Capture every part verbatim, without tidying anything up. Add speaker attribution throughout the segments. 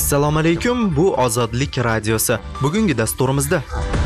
Speaker 1: Assalomu alaykum, bu Ozodlik radiosi. Bugungi dasturimizda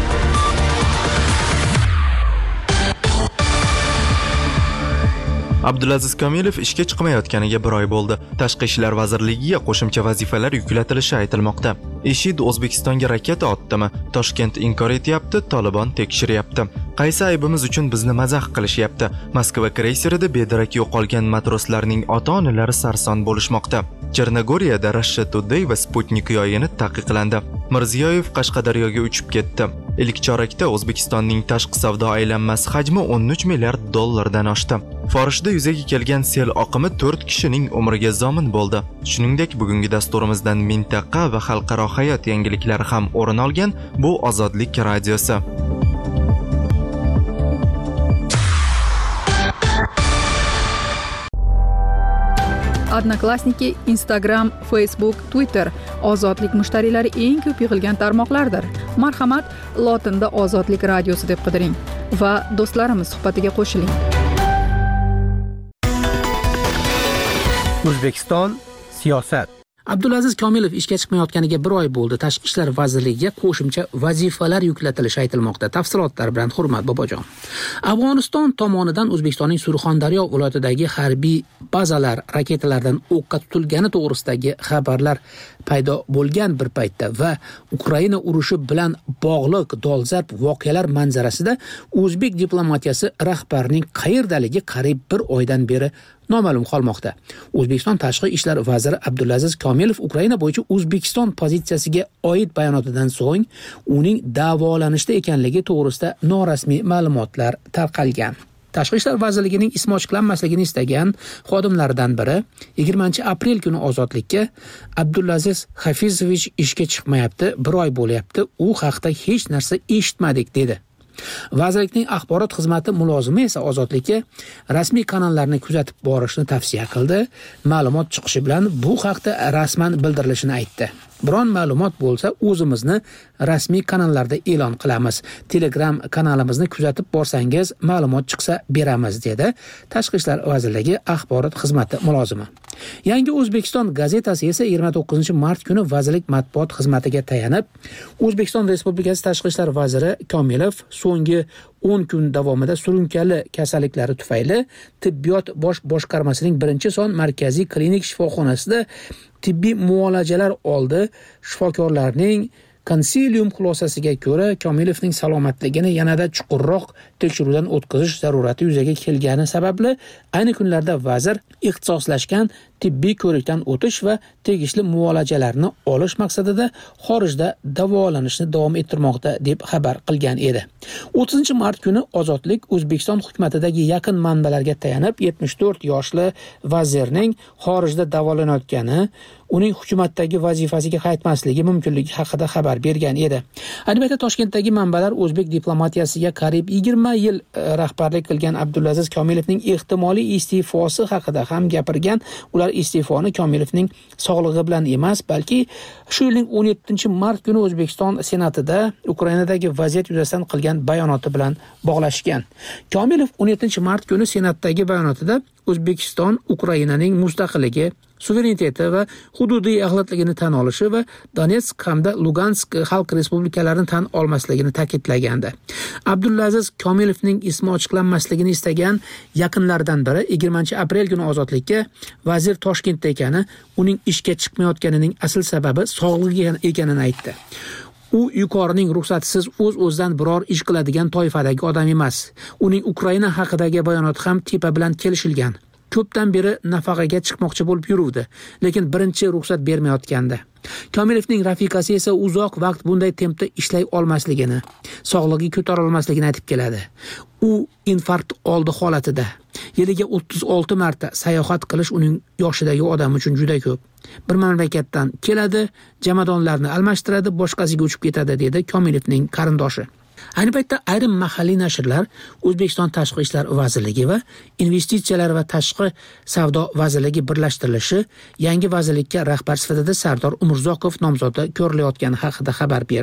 Speaker 1: Abdulaziz Komilov ishga chiqmayotganiga bir oy bo'ldi. Tashqi ishlar vazirligiga qo'shimcha vazifalar yuklatilishi aytilmoqda. IShID O'zbekistonga raketa otdimi? Toshkent inkor etyapti, Taliban tekshiryapti. Qaysi aybimiz uchun bizni mazax qilishyapti? Moskva kreyserida bedarak yo'qolgan matroslarning ota-onalari sarson bo'lishmoqda. Chernogoriyada Russia Today va Sputnik yo'yini taqiqlandi. Mirziyoyev Qashqadaryoga uchib ketdi. Ilk chorakda O'zbekistonning tashqi savdo aylanmasi hajmi o'n uch milliard dollardan oshdi. Forishda yuzaga kelgan sel oqimi to'rt kishining umriga zomin bo'ldi. Shuningdek, bugungi dasturimizdan mintaqa va xalqaro hayot yangiliklari ham o'rin olgan bu Ozodlik radiosi.
Speaker 2: Odnoklassniki, Instagram, Facebook, Twitter ozodlik mushtariylari eng ko'p yig'ilgan tarmoqlardir. Marhamat, lotinda Ozodlik radiosi deb qidiring va do'stlarimiz suhbatiga qo'shiling.
Speaker 3: O'zbekiston siyosat. Abdulaziz Komilov ishga chiqmayotganiga bir oy bo'ldi. Tashqi ishlar vazirligiga qo'shimcha vazifalar yuklatilishi aytilmoqda. Tafsilotlar bilan Hurmat Bobojon. Afg'oniston tomonidan O'zbekistonning Surxondaryo viloyatidagi harbiy bazalar raketalardan o'qqa tutilgani to'g'risidagi xabarlar paydo bo'lgan bir paytda va Ukraina urushi bilan bog'liq dolzarb voqealar manzarasida o'zbek diplomatiyasi rahbarining qayerdaligi qariyb bir oydan beri noma'lum qolmoqda. O'zbekiston tashqi ishlar vaziri Abdulaziz Komilov Ukraina bo'yicha O'zbekiston pozitsiyasiga oid bayonotidan so'ng uning davolanishda ekanligi to'g'risida norasmiy ma'lumotlar tarqalgan. Tashqi ishlar vazirligining ismi ochiqlanmasligini istagan xodimlaridan biri yigirmanchi aprel kuni Ozodlikka Abdulaziz Hafizovich ishga chiqmayapti, bir oy bo'lyapti, u haqda hech narsa eshitmadik dedi. Vazirlikning axborot xizmati mulozimi esa Ozodlikka rasmiy kanallarni kuzatib borishni tavsiya qildi. Ma'lumot chiqishi bilan bu haqda rasman bildirilishini aytdi. Biron ma'lumot bo'lsa, o'zimizni rasmiy kanallarda e'lon qilamiz. Telegram kanalimizni kuzatib borsangiz, ma'lumot chiqsa beramiz, dedi Tashqi ishlar vazirligi axborot xizmati mulozimi. Yangi O'zbekiston gazetasi esa yigirma to'qqizinchi mart kuni vazirlik matbuot xizmatiga tayanib, O'zbekiston Respublikasi Tashqi ishlar vaziri Komilov so'nggi o'n kun davomida surunkali kasalliklari tufayli tibbiyot bosh boshqarmasining birinchi son markaziy klinik shifoxonasida tibbiy muolajalar oldi. Shifokorlarning konsilium xulosasiga ko'ra Komilovning salomatligini yanada chuqurroq tekshiruvdan o'tkazish zarurati yuzaga kelgani sababli ayni kunlarda vazir ixtisoslashgan tibbiy ko'rikdan o'tish va tegishli muolajalarni olish maqsadida xorijda davolanishni davom ettirmoqda deb xabar qilgan edi. o'ttizinchi mart kuni Ozodlik O'zbekiston hukumatidagi yaqin manbalarga tayanib yetmish to'rt yoshli vazirning xorijda davolanayotgani, uning hukumatdagi vazifasiga qaytmasligi mumkinligi haqida xabar bergan edi. Ayni paytda Toshkentdagi manbalar o'zbek diplomatiyasiga qariyb yigirma yil rahbarlik qilgan Abdulaziz Komilovning ehtimoliy iste'fosi haqida ham gapirgan. Ular iste'foni Komilovning sog'lig'i bilan emas, balki shu yilning o'n yettinchi mart kuni O'zbekiston Senatida Ukrainadagi vaziyat yuzasidan qilgan bayonoti bilan bog'lashgan. Komilov o'n yettinchi mart kuni Senatdagi bayonotida O'zbekiston Ukrainaning mustaqilligi, suvereniteti va hududiy axlatligini tan olishi va Donetsk hamda Lugansk xalq respublikalarini tan olmasligini ta'kidlagandi. Abdulaziz Komilovning ismi ochiqlanmasligini istagan yaqinlaridan biri yigirmanchi aprel kuni Ozodlikka vazir Toshkentda ekani, uning ishga chiqmayotganining asl sababi sog'lig'i ekanini aytdi. U yuqorining ruxsatisiz o'z-o'zidan biror ish qiladigan toifadagi odam emas. Uning Ukraina haqidagi bayonoti ham tepa bilan kelishilgan. Ko'pdan beri nafaqaga chiqmoqchi bo'lib yuruvdi, lekin birinchi ruxsat bermayotgandi. Komilovning rafiqasi esa uzoq vaqt bunday tempda ishlay olmasligini, sog'lig'i ko'tara olmasligini aytib keladi. U infarkt oldi holatida. Yiliga o'ttiz olti marta sayohat qilish uning yoshidagi odam uchun juda ko'p. Bir mamlakatdan keladi, jamadonlarni almashtiradi, boshqasiga uchib ketadi, dedi Komilovning qarindoshi. Ayni paytda ayrim mahalliy nashrlar O'zbekiston Tashqi ishlar vazirligi va investitsiyalar va tashqi savdo vazirligi birlashtirilishi yangi vazirlikka rahbar sifatida Sardor Umurzoqov nomzodi ko'rilayotgani haqida xabar berdi.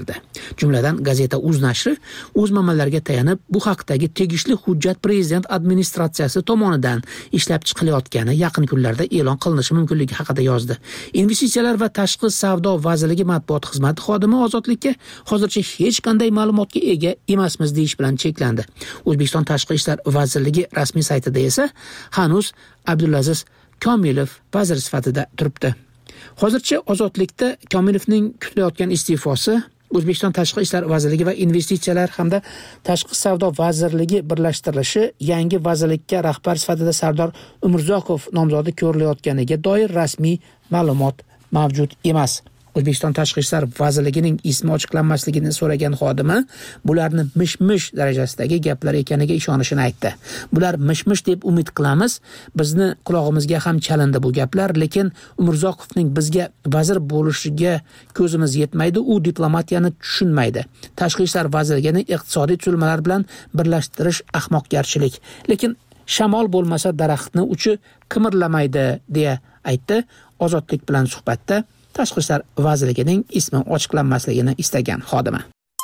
Speaker 3: Jumladan, gazeta Uz nashri o'z manbalariga tayanib, bu haqdagi tegishli hujjat prezident administratsiyasi tomonidan ishlab chiqilayotgani yaqin kunlarda e'lon qilinishi mumkinligi haqida yozdi. Investitsiyalar va tashqi savdo vazirligi matbuot xizmati xodimi ozodlikka hozircha hech qanday ma'lumotga ega emasmiz deyish bilan cheklandi. O'zbekiston Tashqi ishlar vazirligi rasmiy saytida esa hanuz Abdulaziz Komilov vazir sifatida turibdi. Hozircha ozodlikda Komilovning kutilayotgan iste'fosi O'zbekiston Tashqi ishlar vazirligi va investitsiyalar hamda tashqi savdo vazirligi birlashtirilishi yangi vazirlikka rahbar sifatida Sardor Umurzoqov nomzodi ko'rilayotganiga doir rasmiy ma'lumot mavjud emas. O'zbekiston Tashqi ishlar vazirligining ismi ochiqlanmasligini so'ragan xodimi bularni mish-mish darajasidagi gaplar ekaniga ishonishini aytdi. Bular mish-mish deb umid qilamiz. Bizni qulog'imizga ham chalindi bu gaplar, lekin Umurzoqovning bizga vazir bo'lishiga ko'zimiz yetmaydi, u diplomatiyani tushunmaydi. Tashqi ishlar vazirligini iqtisodiy tuzilmalar bilan birlashtirish ahmoqgarchilik. Lekin shamol bo'lmasa daraxtni uchi qimirlamaydi deya aytdi. Ozodlik bilan suhbatda Tashqi ishlar vazirligining ismi ochiqlanmasligini istagan xodimi.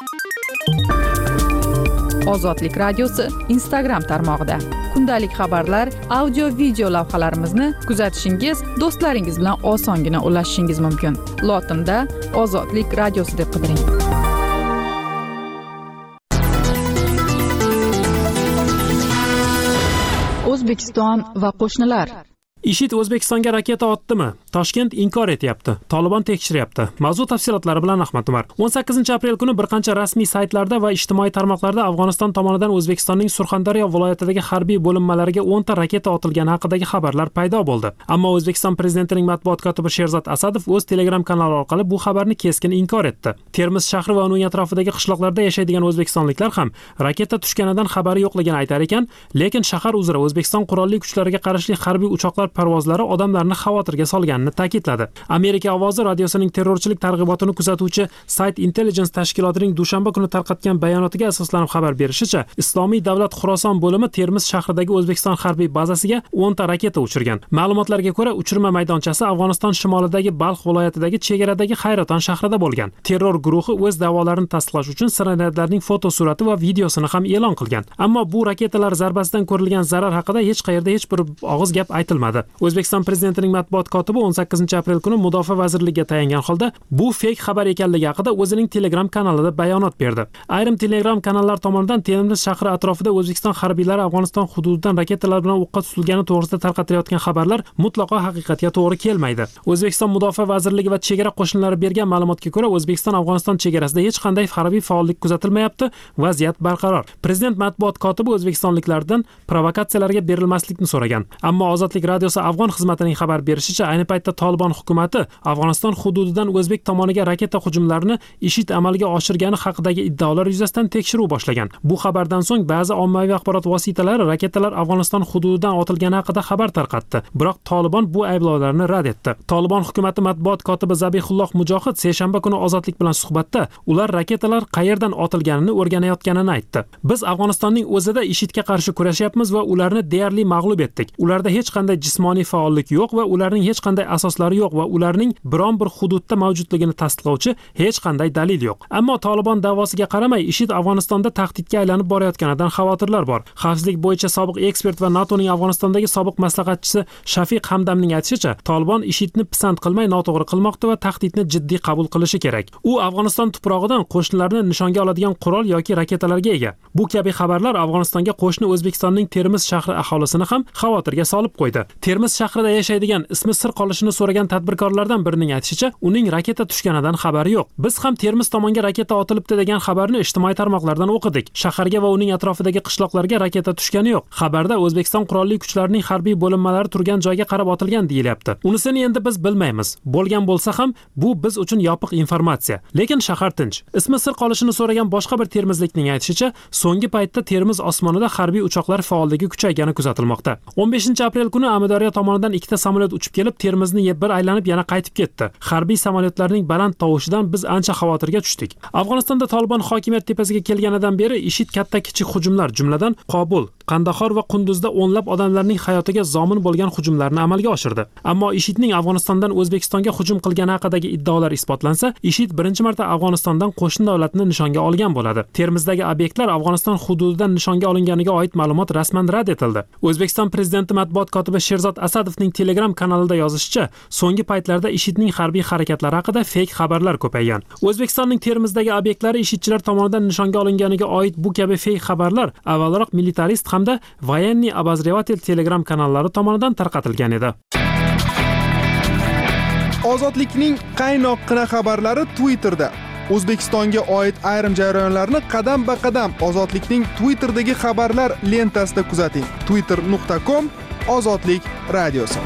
Speaker 2: Ozodlik radiosi Instagram tarmog'ida kundalik xabarlar, audio video lavhalarimizni kuzatishingiz, do'stlaringiz bilan osongina ulashishingiz mumkin. Lotinda Ozodlik radiosi deb qidiring. O'zbekiston va qo'shnilar.
Speaker 4: IShID O'zbekistonga raketa otdimi? Toshkent inkor etyapti. Tolibon tekshiryapti. Mavzu tafsilotlari bilan Ahmad Umar. o'n sakkizinchi aprel kuni bir qancha rasmiy saytlarda va ijtimoiy tarmoqlarda Afg'oniston tomonidan O'zbekistonning Surxondaryo viloyatidagi harbiy bo'linmalariga o'n ta raketa otilgani haqidagi xabarlar paydo bo'ldi. Ammo O'zbekiston prezidentining matbuot kotibi Sherzod Asadov o'z Telegram kanali orqali bu xabarni keskin inkor etdi. Termiz shahri va uning atrofidagi qishloqlarda yashaydigan o'zbekistonliklar ham raketa tushganidan xabari yo'qligini aytar ekan, lekin shahar uzra O'zbekiston qurolli kuchlariga qarashli harbiy uchoqlar parvozlari odamlarni xavotirga solganini ta'kidladi. Amerika ovozi radiosining terrorchilik targ'ibotini kuzatuvchi Site Intelligence tashkilotining dushanba kuni tarqatgan bayonotiga asoslanib xabar berishicha, Islomiy davlat Xuroson bo'limi Termiz shahridagi O'zbekiston harbiy bazasiga o'n ta raketa uchirgan. Ma'lumotlarga ko'ra, uchirma maydonchasi Afg'oniston shimolidagi Balx viloyatidagi chegaradagi Hayraton shahrida bo'lgan. Terror guruhi o'z da'volarini tasdiqlash uchun snaryadlarning fotosurati va videosini ham e'lon qilgan. Ammo bu raketalar zarbasidan ko'rilgan zarar haqida hech qayerda hech bir og'iz gap aytilmadi. O'zbekiston prezidentining matbuot kotibi o'n sakkizinchi aprel kuni Mudofaa vazirligiga tayangan holda bu fake xabar ekanligi haqida o'zining Telegram kanalida bayonot berdi. Ayrim Telegram kanallar tomonidan Termiz shahri atrofida O'zbekiston harbiylari Afg'oniston hududidan raketalar bilan o'qqa tutilgani to'g'risida tarqatilayotgan xabarlar mutlaqo haqiqatga to'g'ri kelmaydi. O'zbekiston Mudofaa vazirligi va chegara qo'shinlari bergan ma'lumotga ko'ra, O'zbekiston Afg'oniston chegarasida hech qanday harbiy faollik kuzatilmayapti, vaziyat barqaror. Prezident matbuot kotibi o'zbekistonliklardan provokatsiyalarga berilmaslikni so'ragan. Ammo Ozodlik radiosi Afg'on xizmatining xabar berishicha, ayni paytda Tolibon hukumatı Afg'oniston hududidan O'zbek tomoniga raketa hujumlarini IShID amalga oshirgani haqidagi iddaolar yuzasidan tekshiruv boshlagan. Bu xabardan so'ng ba'zi ommaviy axborot vositalari raketalar Afg'oniston hududidan otilgani haqida xabar tarqatdi. Biroq Tolibon bu ayblovlarni rad etdi. Tolibon hukumati matbuot kotibi Zabihulloh Mujohid seshanba kuni Ozodlik bilan suhbatda ular raketalar qayerdan otilganini o'rganayotganini aytdi. Biz Afg'onistonning o'zida IShIDga qarshi kurashyapmiz va ularni deyarli mag'lub etdik. Ularda hech qanday jismoniy faollik yo'q va ularning hech qanday asoslari yo'q va ularning biron bir hududda mavjudligini tasdiqlovchi hech qanday dalil yo'q. Ammo Tolibon da'vosiga qaramay IShID Afg'onistonda tahdidga aylanib borayotganidan xavotirlar bor. Xavfsizlik bo'yicha sobiq ekspert va NATOning Afg'onistondagi sobiq maslahatchisi Shafiq Hamdamning aytishicha, Tolibon IShIDni pisand qilmay noto'g'ri qilmoqda va tahdidni jiddiy qabul qilishi kerak. U Afg'oniston tuprog'idan qo'shnilarni nishonga oladigan qurol yoki raketalarga ega. Bu kabi xabarlar Afg'onistonga qo'shni O'zbekistonning Termiz shahri aholisini ham xavotirga solib qo'ydi. Termiz shahrida yashaydigan ismi sir qolishini so'ragan tadbirkorlardan birining aytishicha, uning raketa tushganidan xabari yo'q. Biz ham Termiz tomonga raketa otilibdi degan xabarni ijtimoiy tarmoqlardan o'qidik. Shaharga va uning atrofidagi qishloqlarga raketa tushgani yo'q. Xabarda O'zbekiston qurolli kuchlarining harbiy bo'linmalari turgan joyga qarab otilgan deyilyapti. Unisini endi biz bilmaymiz. Bo'lgan bo'lsa ham bu biz uchun yopiq informatsiya. Lekin shahar tinch. Ismi sir qolishini so'ragan boshqa bir termizlikning aytishicha, so'nggi paytda Termiz osmonida harbiy uchoqlar faolligi kuchaygani kuzatilmoqda. o'n beshinchi aprel kuni Amudaryo Sirdaryo tomonidan ikkita samolyot uchib kelib, Termizni bir aylanib yana qaytib ketdi. Harbiy samolyotlarning baland tovushidan biz ancha xavotirga tushdik. Afg'onistonda Tolibon hokimiyat tepasiga kelganidan beri IShID katta-kichik hujumlar, jumladan Qobul, Qandahor va Qunduzda o'nlab odamlarning hayotiga zomin bo'lgan hujumlarni amalga oshirdi. Ammo IShIDning Afg'onistondan O'zbekistonga hujum qilgani haqidagi iddaolar isbotlansa, IShID birinchi marta Afg'onistondan qo'shni davlatni nishonga olgan bo'ladi. Termizdagi obyektlar Afg'oniston hududidan nishonga olinganiga oid ma'lumot rasman rad etildi. O'zbekiston prezidenti matbuot kotibi Sherzod Asadovning Telegram kanalida yozishicha, so'nggi paytlarda IShIDning harbiy harakatlari haqida fake xabarlar ko'paygan. O'zbekistonning Termizdagi obyektlari IShIDchilar tomonidan nishonga olinganiga oid bu kabi fake xabarlar avvalroq Militarist hamda Voyenniy Obozrevatelь Telegram kanallari tomonidan tarqatilgan edi.
Speaker 5: Ozodlikning qaynoqqina xabarlari Twitterda. O'zbekistonga oid ayrim jarayonlarni qadam-ba-qadam Ozodlikning Twitterdagi xabarlar lentasida kuzating. twitter nuqta com Ozodlik radiosi.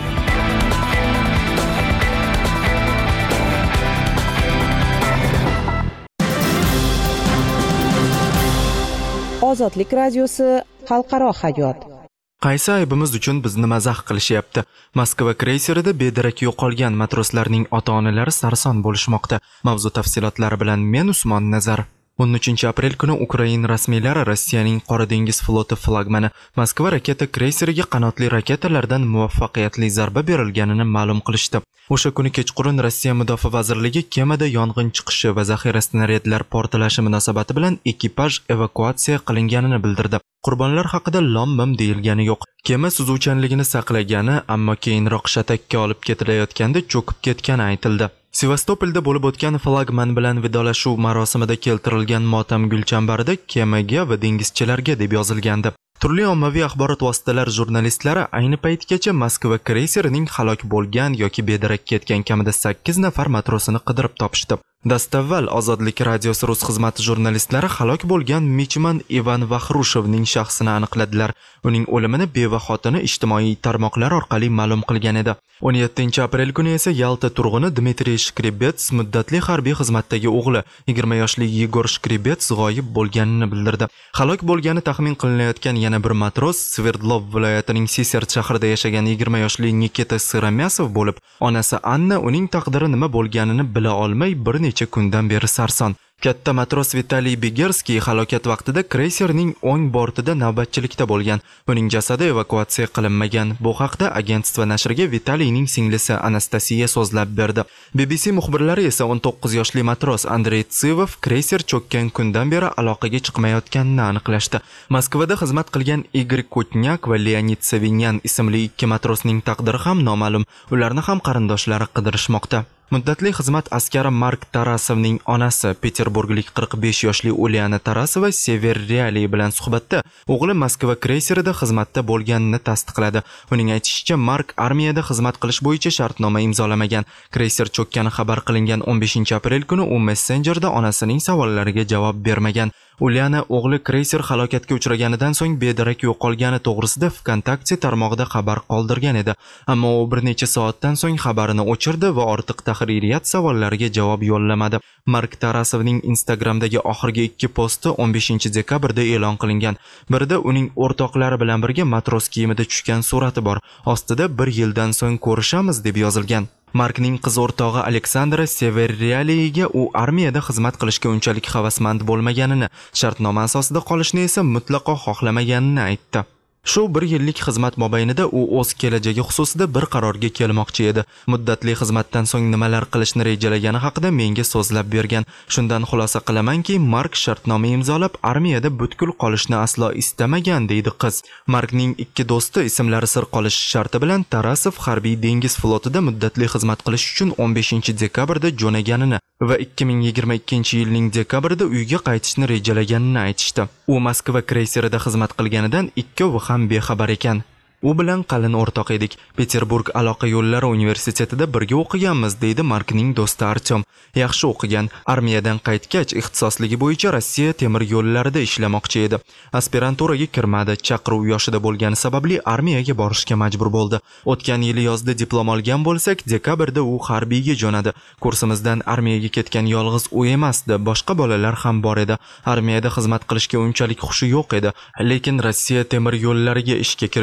Speaker 6: Ozodlik radiosi xalqaro hayot.
Speaker 1: Qaysi aybimiz uchun bizni mazax qilishyapti? Moskva kreyserida bedarak yo'qolgan matroslarning ota-onalari sarson bo'lishmoqda. Mavzu tafsilotlari bilan men Usmon Nazar. o'n uchinchi aprel kuni Ukraina rasmiylari Rossiyaning Qora dengiz floti flagmani Moskva raketa kreyseriga qanotli raketalardan muvaffaqiyatli zarba berilganini ma'lum qilishdi. O'sha kuni kechqurun Rossiya Mudofaa vazirligi kemada yong'in chiqishi va zaxira snaryadlar portlashi munosabati bilan ekipaj evakuatsiya qilinganini bildirdi. Qurbonlar haqida lom-mim deyilgani yo'q. Kema suzuvchanligini saqlagani, ammo keyinroq shatakka olib ketilayotganda cho'kib ketgani aytildi. Sevastopolda bo'lib o'tgan flagman bilan vidolashuv marosimida keltirilgan motam gulchambarida kemaga va dengizchilarga deb yozilgandi. Turli ommaviy axborot vositalari jurnalistlari ayni paytgacha Moskva kreyserining halok bo'lgan yoki bedarak ketgan kamida sakkiz nafar matrosini qidirib topishdi. Dastavval Ozodlik radiosi rus xizmati jurnalistlari halok bo'lgan michman Ivan Vaxrushovning shaxsini aniqladilar. Uning o'limini beva xotini ijtimoiy tarmoqlar orqali ma'lum qilgan edi. o'n yettinchi aprel kuni esa Yalta turg'uni Dmitriy Shkribets muddatli harbiy xizmatdagi o'g'li yigirma yoshli Yegor Shkribets g'oyib bo'lganini bildirdi. Halok bo'lgani taxmin qilinayotgan yana bir matros Sverdlov viloyatining Sisert shahrida yashagan yigirma yoshli Nikita Siromyasov bo'lib, onasi Anna uning taqdiri nima bo'lganini bila olmay bir necha kundan beri sarson. Katta matros Vitaliy Begerskiy halokat vaqtida kreyserning o'ng bortida navbatchilikda bo'lgan. Uning jasadi evakuatsiya qilinmagan. Bu haqda agentство nashriga Vitaliyning singlisi Anastasiya so'zlab berdi. B B C muxbirlari esa o'n to'qqiz yoshli matros Andrey Tsivov kreyser cho'kkan kundan beri aloqaga chiqmayotganini aniqlashdi. Moskvada xizmat qilgan Igor Kotnyak va Leonid Savinyan ismli ikki matrosning taqdiri ham noma'lum. Ularni ham qarindoshlari qidirishmoqda. Muddatli xizmat askari Mark Tarasovning onasi Peterburglik qirq besh yoshli Uliana Tarasova Sever Realiy bilan suhbatda o'g'li Moskva kreyserida xizmatda bo'lganini tasdiqladi. Uning aytishicha, Mark armiyada xizmat qilish bo'yicha shartnoma imzolamagan. Kreyser cho'kkani xabar qilingan o'n beshinchi aprel kuni u messenjerda onasining savollariga javob bermagan. Uliana o'g'li kreyser halokatga uchraganidan so'ng bedarak yo'qolgani to'g'risida VKontakte tarmog'ida xabar qoldirgan edi. Ammo u bir necha soatdan so'ng xabarini o'chirdi va ortiq tahririyat savollariga javob yo'llamadi. Mark Tarasovning Instagramdagi oxirgi ikki posti o'n beshinchi dekabrda e'lon qilingan. Birida uning o'rtoqlari bilan birga matros kiyimida tushgan surati bor. Ostida bir yildan so'ng ko'rishamiz deb yozilgan. Markning qiz o'rtog'i Aleksandra Severriyaliga u armiyada xizmat qilishga unchalik havasmand bo'lmaganini, shartnoma asosida qolishni esa mutlaqo xohlamaganini aytdi. Shu bir yillik xizmat mobaynida u o'z kelajagi xususida bir qarorga kelmoqchi edi. Muddatli xizmatdan so'ng nimalar qilishni rejalagani haqida menga so'zlab bergan. Shundan xulosa qilamanki, Mark shartnoma imzolab armiyada butkul qolishni aslo istamagan, deydi qiz. Markning ikki do'sti ismlari sir qolishi sharti bilan Tarasov harbiy dengiz flotida muddatli xizmat qilish uchun o'n beshinchi dekabrda jo'naganini va ikki ming yigirma ikkinchi yilning dekabrida uyga qaytishni rejalaganini aytishdi. U Moskva kreyserida xizmat qilganidan ikkovi ham bexabar ekan. U bilan qalin o'rtoq edik. Peterburg aloqa yo'llari universitetida birga o'qiganmiz, deydi Markning do'sti Artyom. Yaxshi o'qigan, armiyadan qaytgach ixtisosligi bo'yicha Rossiya temir yo'llarida ishlamoqchi edi. Aspiranturaga kirmadi, chaqiruv yoshida bo'lgani sababli armiyaga borishga majbur bo'ldi. O'tgan yili yozda diplom olgan bo'lsak, dekabrda u harbiyga jo'nadi. Kursimizdan armiyaga ketgan yolg'iz u emasdi, boshqa bolalar ham bor edi. Armiyada xizmat qilishga unchalik xushi yo'q edi, lekin Rossiya temir yo'llariga ishga kirish uchun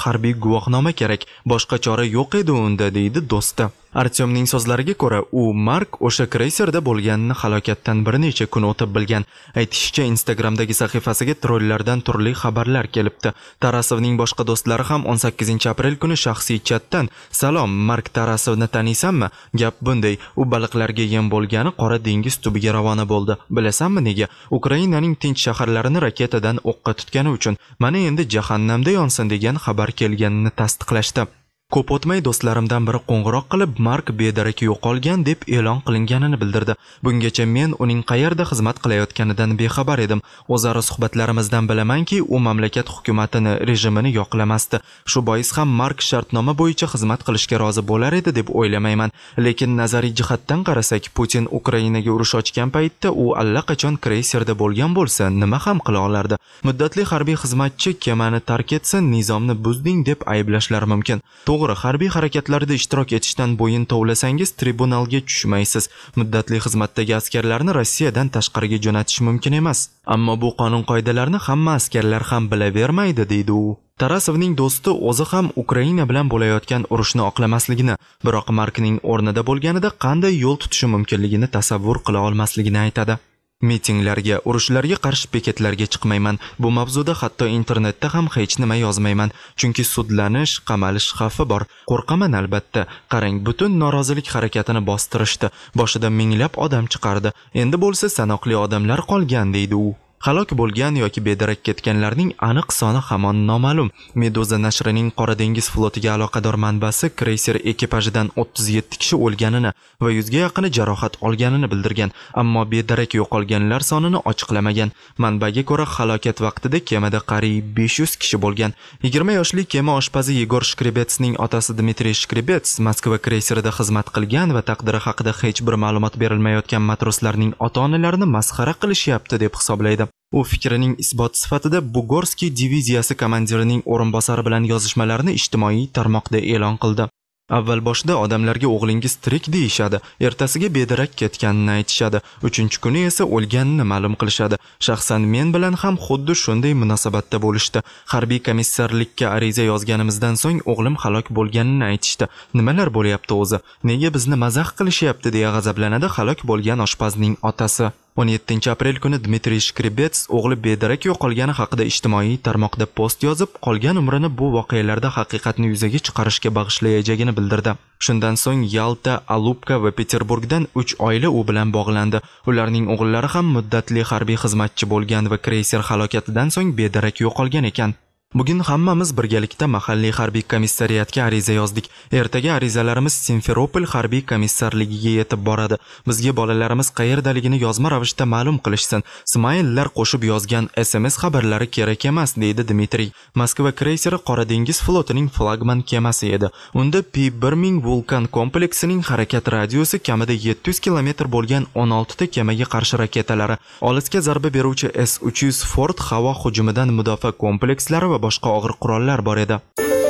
Speaker 1: harbiy guvohnoma kerak, boshqa chora yo'q edi unda, deydi do'sti. Artyomning so'zlariga ko'ra, u Mark o'sha kreyserda bo'lganini halokatdan bir necha kun o'tib bilgan. Aytishicha, Instagramdagi sahifasiga trollardan turli xabarlar kelibdi. Tarasovning boshqa do'stlari ham o'n sakkizinchi aprel kuni shaxsiy chatdan: "Salom, Mark Tarasovni taniysanmi? Gap bunday, u baliqlarga yem bo'lgani Qora dengiz tubiga ravona bo'ldi. Bilasanmi nega? Ukrainaning tinch shaharlarini raketadan o'qqa tutgani uchun. Mana endi jahannamda yonsin" degan xabar kelganini tasdiqlashdi. Ko'p o'tmay do'stlarimdan biri qo'ng'iroq qilib, Mark bedarak yo'qolgan deb e'lon qilinganini bildirdi. Bungacha men uning qayerda xizmat qilayotganidan bexabar edim. O'zaro suhbatlarimizdan bilamanki, u mamlakat hukumatini, rejimini yoqlamasdi. Shu bois ham Mark shartnoma bo'yicha xizmat qilishga rozi bo'lar edi deb o'ylamayman. Lekin nazariy jihatdan qarasak, Putin Ukrainaga urush ochgan paytda u allaqachon kreyserda bo'lgan bo'lsa, nima ham qila olardi? Muddatli harbiy xizmatchi kemani tark etsa, nizomni buzding deb ayblashlari mumkin. To'g'ri, harbiy harakatlarda ishtirok etishdan bo'yin tovlasangiz, tribunalga tushmaysiz. Muddatli xizmatdagi askarlarni Rossiyadan tashqariga jo'natish mumkin emas. Ammo bu qonun qoidalarni hamma askarlar ham bilavermaydi, deydi u. Tarasovning do'sti o'zi ham Ukraina bilan bo'layotgan urushni oqlamasligini, biroq Markning o'rnida bo'lganida qanday yo'l tutishi mumkinligini tasavvur qila olmasligini aytadi. Mitinglarga, urushlarga qarshi bekatlarga chiqmayman. Bu mavzuda hatto internetda ham hech nima yozmayman, chunki sudlanish, qamalish xavfi bor. Qo'rqaman albatta. Qarang, butun norozilik harakatini bostirishdi. Boshida minglab odam chiqardi. Endi bo'lsa sanoqli odamlar qolgan, deydi u. Halok bo'lgan yoki bedarak ketganlarning aniq soni hamon noma'lum. Meduza nashrining Qora dengiz flotiga aloqador manbasi kreyser ekipajidan o'ttiz yetti kishi o'lganini va yuzga yaqini jarohat olganini bildirgan, ammo bedarak yo'qolganlar sonini ochiqlamagan. Manbaga ko'ra, halokat vaqtida kemada qariyb besh yuz kishi bo'lgan. yigirma yoshli kema oshpazi Yegor Shkrebetsning otasi Dmitriy Shkrebets Moskva kreyserida xizmat qilgan va taqdiri haqida hech bir ma'lumot berilmayotgan matroslarning ota-onalarini masxara qilishyapti deb hisoblaydi. U fikrining isbot sifatida Bugorskiy diviziyasi komandirining o'rinbosari bilan yozishmalarini ijtimoiy tarmoqda e'lon qildi. Avval boshida odamlarga o'g'lingiz tirik deyishadi, ertasiga bedarak ketganini aytishadi, uchinchi kuni esa o'lganini ma'lum qilishadi. Shaxsan men bilan ham xuddi shunday munosabatda bo'lishdi. Harbiy komissarlikka ariza yozganimizdan so'ng o'g'lim halok bo'lganini aytishdi. Nimalar bo'lyapti o'zi? Nega bizni mazax qilishyapti deya g'azablanadi halok bo'lgan oshpazning otasi. o'n yettinchi aprel kuni Dmitriy Shkrebets o'g'li bedarak yo'qolgani haqida ijtimoiy tarmoqda post yozib, qolgan umrini bu voqealarda haqiqatni yuzaga chiqarishga bag'ishlayajagini bildirdi. Shundan so'ng Yalta, Alupka va Peterburgdan uch oila u bilan bog'landi. Ularning o'g'illari ham muddatli harbiy xizmatchi bo'lgan va kreyser halokatidan so'ng bedarak yo'qolgan ekan. Bugun hammamiz birgalikda mahalliy harbiy komissariyatga ariza yozdik. Ertaga arizalarimiz Simferopol harbiy komissarligiga yetib boradi. Bizga bolalarimiz qayerdaligini yozma ravishda ma'lum qilishsin. Smaillar qo'shib yozgan S M S xabarlari kerak emas, deydi Dmitriy. Moskva kreyseri Qora dengiz flotining flagman kemasi edi. Unda P bir ming vulkan kompleksining harakat radiusi kamida yetti yuz kilometr bo'lgan o'n olti ta kemaga qarshi raketalari, olisga zarba beruvchi S uch yuz Ford havo hujumidan mudofaa komplekslari va boshqa og'ir qurollar bor edi.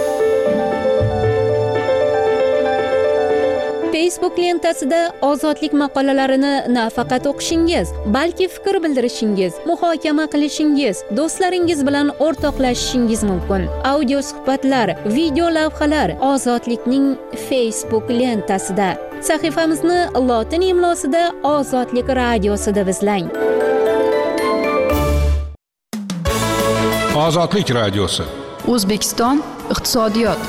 Speaker 7: Facebook lentasida ozodlik maqolalarini nafaqat o'qishingiz, balki fikr bildirishingiz, muhokama qilishingiz, do'stlaringiz bilan o'rtoqlashishingiz mumkin. Audio suhbatlar, video lavhalar Ozodlikning Facebook lentasida. Sahifamizni lotin imlosida Ozodlik radiosida izlang.
Speaker 8: Ozodlik radiosi.
Speaker 2: O'zbekiston iqtisodiyot.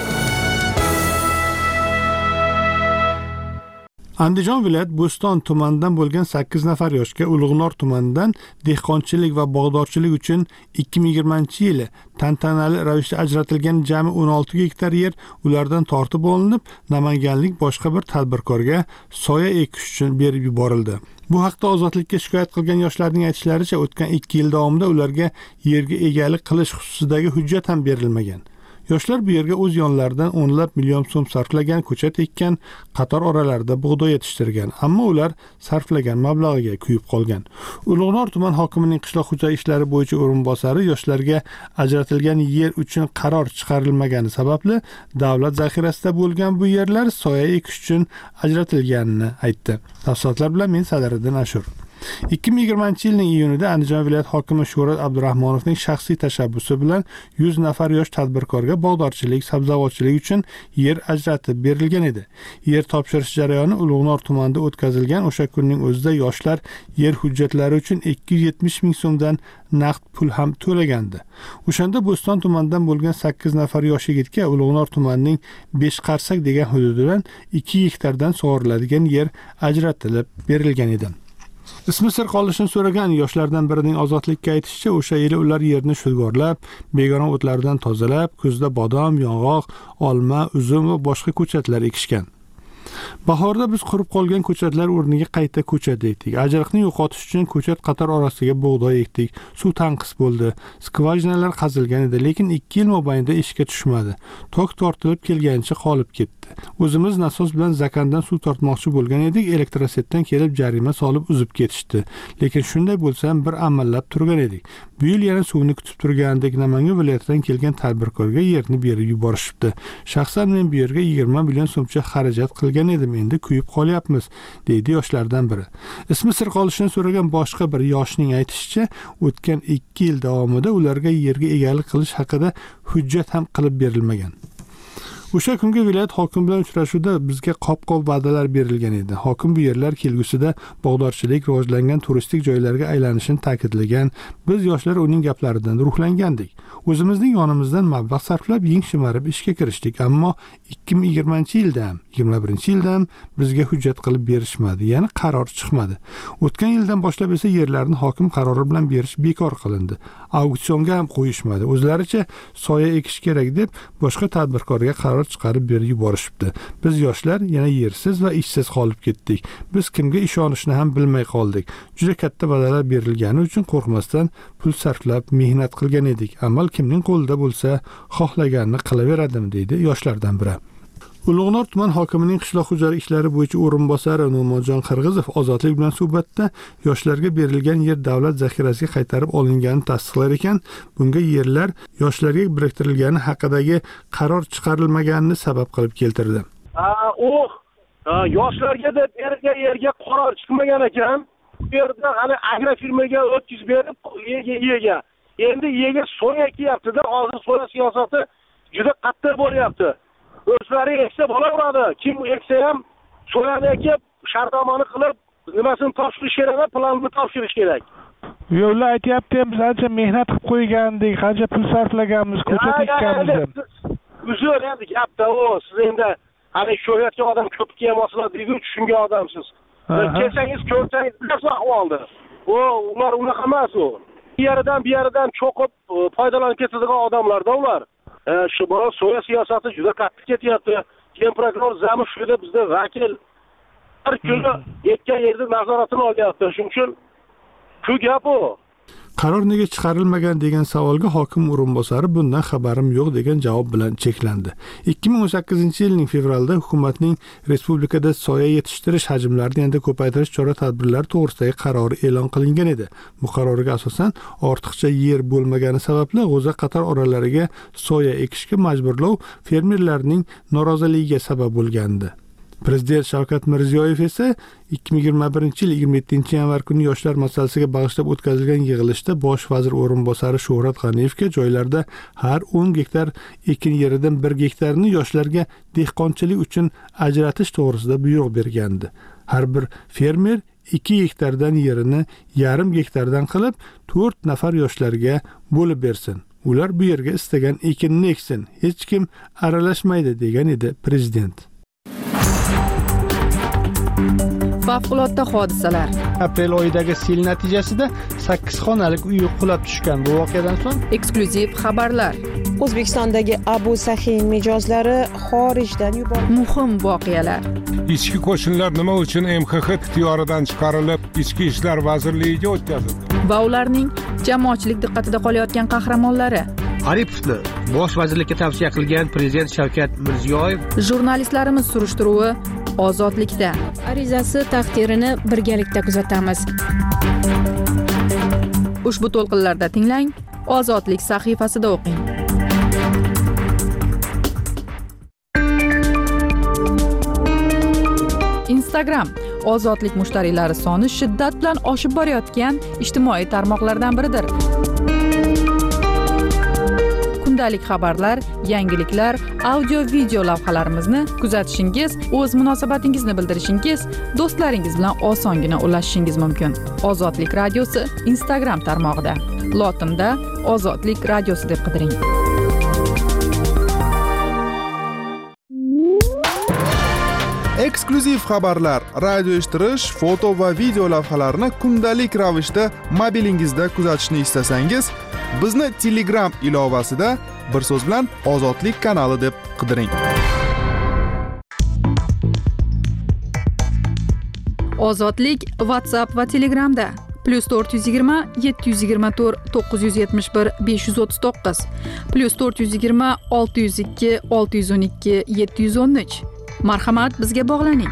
Speaker 9: Andijon viloyat Bo'ston tumanidan bo'lgan sakkiz nafar yoshga Ulug'nor tumanidan dehqonchilik va bog'dorchilik uchun ikki ming yigirmanchi yili tantanali ravishda ajratilgan jami o'n olti gektar yer ulardan tortib olinib, namanganlik boshqa bir tadbirkorga soya ekish uchun berib yuborildi. Bu haqda Ozodlikka shikoyat qilgan yoshlarning aytishlaricha, o'tgan ikki yil davomida ularga yerga egalik qilish xususidagi hujjat ham berilmagan. Yoshlar bu yerga o'z yonlaridan o'nlab million so'm sarflagan, ko'chat ekkan, qator oralarda bug'doy yetishtirgan, ammo ular sarflagan mablag'iga kuyib qolgan. Ulug'nor tuman hokimining qishloq xo'jalik ishlari bo'yicha o'rinbosari yoshlarga ajratilgan yer uchun qaror chiqarilmagani sababli davlat zaxirasida bo'lgan bu yerlar soya ekish uchun ajratilganini aytdi. Tafsilotlar bilan men Sadiriddin Ashur. ikki ming yigirmanchi yilning iyunida Andijon viloyat hokimi Shuhrat Abdurahmonovning shaxsiy tashabbusi bilan yuz nafar yosh tadbirkorga bog'dorchilik, sabzavotchilik uchun yer ajratib berilgan edi. Yer topshirish jarayoni Ulug'nor tumanida o'tkazilgan. O'sha kunning o'zida yoshlar yer hujjatlari uchun ikki yuz yetmish ming so'mdan naqd pul ham to'lagandi. O'shanda Bo'ston tumanidan bo'lgan sakkiz nafar yosh yigitga Ulug'nor tumanining besh qarsak degan hududidan ikki gektardan sug'oriladigan yer ajratilib berilgan edi. Ismi sir qolishini so'ragan yoshlardan birining ozodlikka aytishicha, o'sha yili ular yerni shudgorlab, begona o'tlardan tozalab, kuzda bodom, yong'oq, olma, uzum va boshqa ko'chatlar ekishgan. Bahorda biz qurib qolgan ko'chatlar o'rniga qayta ko'chat ekdik. Ajriqni yo'qotish uchun ko'chat qator orasiga bug'doy ekdik. Suv tanqis bo'ldi. Skvajinalar qazilgan edi, lekin ikki yil mobaynida ishga tushmadi. Tok tortilib kelganicha qolib ketdi. O'zimiz nasos bilan zakandan suv tortmoqchi bo'lgan edik, elektrosetdan kelib jarima solib uzib ketishdi. Lekin shunday bo'lsa ham bir amallab turgan edik. Bu yil yana suvni kutib turgandek Namangan viloyatidan kelgan tadbirkorga yerni berib yuborishibdi. Shaxsan men bu yerga yigirma million so'mcha xarajat qilgan edim, endi kuyib qolyapmiz, deydi yoshlardan biri. Ismi sir qolishini so'ragan boshqa bir yoshning aytishicha, o'tgan ikki yil davomida ularga yerga egalik qilish haqida hujjat ham qilib berilmagan. O'sha kungi viloyat hokimi bilan uchrashuvda bizga qop-qop va'dalar berilgan edi. Hokim bu yerlar kelgusida bog'dorchilik rivojlangan turistik joylarga aylanishini ta'kidlagan. Biz yoshlar uning gaplaridan ruhlangandik. O'zimizning yonimizdan mablag' sarflab yeng shimarib ishga kirishdik, ammo ikki ming yigirmanchi yilda ham, yigirma birinchi yilda ham bizga hujjat qilib berishmadi, ya'ni qaror chiqmadi. O'tgan yildan boshlab esa yerlarni hokim qarori bilan berish bekor qilindi. Auksionga ham qo'yishmadi. O'zlaricha soya ekish kerak deb boshqa tadbirkorga qaror chiqarib berib yuborishibdi. Biz yoshlar yana yersiz va ishsiz qolib ketdik. Biz kimga ishonishni ham bilmay qoldik. Juda katta va'dalar berilgani uchun qo'rqmasdan pul sarflab mehnat qilgan edik. Amal kimning qo'lida bo'lsa, xohlaganini qilaveradim, deydi yoshlardan biri. Ulug'nor tuman hokimining qishloq xo'jalik ishlari bo'yicha o'rinbosari No'monjon Qirg'izov ozodlik bilan suhbatda yoshlarga berilgan yer davlat zaxirasiga qaytarib olinganini tasdiqlar ekan, bunga yerlar yoshlarga biriktirilgani haqidagi qaror chiqarilmaganini sabab qilib keltirdi.
Speaker 8: Ha, u yoshlarga deb berilgan yerga qaror chiqmagan ekan. Bu yerda hali agrofirmaga o'tkazib berib, ega endi ega soya ekyapti-da, hozir soya siyosati juda qattiq bo'lyapti. O'zlari eksa bo'laveradi. Kim eksa ham soyani ekib, shartnomani qilib, nimasini topshirish kerak, planni topshirish kerak.
Speaker 10: Yo'llar aytyapti, biz ancha mehnat qilib qo'ygandik, qancha pul sarflaganmiz, ko'chat ekkanmiz.
Speaker 8: Uzr endi gapda u, siz endi hali sho'rayotgan odam ko'p kelmaslar deydi, tushungan odamsiz. Kelsangiz ko'rsangiz nasıl ahvolda. O ular unaqa emas u. Bir yerdan bir yerdan cho'qib foydalanib ketadigan odamlarda ular. Shu bola soya siyosati juda qattiq ketyapti. Keyin prokuror Zamir shuyda bizda vakil har kuni yetgan yerda nazoratini olyapti. Shuning uchun shu gap u.
Speaker 9: Qaror nega chiqarilmagan degan savolga hokim o'rinbosari bundan xabarim yo'q degan javob bilan cheklandi. ikki ming o'n sakkizinchi yilning fevralda hukumatning respublikada soya yetishtirish hajmlarini yanada ko'paytirish chora-tadbirlari to'g'risidagi qarori e'lon qilingan edi. Bu qarorga asosan ortiqcha yer bo'lmagani sababli g'o'za qator oralariga soya ekishga majburlov fermerlarning noroziligiga sabab bo'lgandi. Prezident Shavkat Mirziyoyev esa ikki ming yigirma birinchi yil yigirma yettinchi yanvar kuni yoshlar masalasiga bag'ishlab o'tkazilgan yig'ilishda bosh vazir o'rinbosari Shuhrat G'aniyevga joylarda har o'n gektar ekin yeridan bir gektarni yoshlarga dehqonchilik uchun ajratish to'g'risida buyruq bergandi. Har bir fermer ikki gektardan yerini yarim gektardan qilib to'rt nafar yoshlarga bo'lib bersin. Ular bu yerga istagan ekinni eksin, hech kim aralashmaydi degan edi prezident.
Speaker 2: Favqulodda hodisalar.
Speaker 11: Aprel oyidagi sel natijasida sakkiz xonalik uy qulab tushgan. Bu voqeadan so'ng
Speaker 2: eksklyuziv xabarlar.
Speaker 6: O'zbekistondagi Abu Sahin mijozlari xorijdan yuborildi.
Speaker 2: Muhim voqealar.
Speaker 12: Ichki qo'shinlar nima uchun M X X ixtiyoridan chiqarilib, Ichki ishlar vazirligiga o'tkazildi?
Speaker 2: Va ularning jamoatchilik diqqatida qolayotgan qahramonlari.
Speaker 11: Aripovni bosh vazirlikka tavsiya qilgan prezident Shavkat Mirziyoyev.
Speaker 2: Jurnalistlarimiz surishtiruvi ozodlikda.
Speaker 7: Arizasi taqdirini birgalikda kuzatamiz.
Speaker 2: Ushbu to'lqinlarda tinglang, Ozodlik sahifasida o'qing. Instagram ozodlik mushtariylari soni shiddat bilan oshib borayotgan ijtimoiy tarmoqlardan biridir. Kundalik xabarlar, yangiliklar, audio video lavhalarimizni kuzatishingiz, o'z munosabatingizni bildirishingiz, do'stlaringiz bilan osongina ulashishingiz mumkin. Ozodlik radiosi Instagram tarmog'ida. Lotinda Ozodlik radiosi deb qidiring.
Speaker 5: Eksklyuziv xabarlar, radio eshittirish, foto va video lavhalarni kundalik ravishda mobilingizda kuzatishni istasangiz, bizni Telegram ilovasida bir so'z bilan Ozodlik kanali deb qidiring.
Speaker 2: Ozodlik WhatsApp va Telegramda plus to'rt yuz yigirma yetti yuz yigirma to'rt to'qqiz yuz yetmish bir besh yuz o'ttiz to'qqiz plus to'rt yuz yigirma olti yuz ikki olti yuz o'n ikki yetti yuz o'n uch. Marhamat, bizga bog'laning.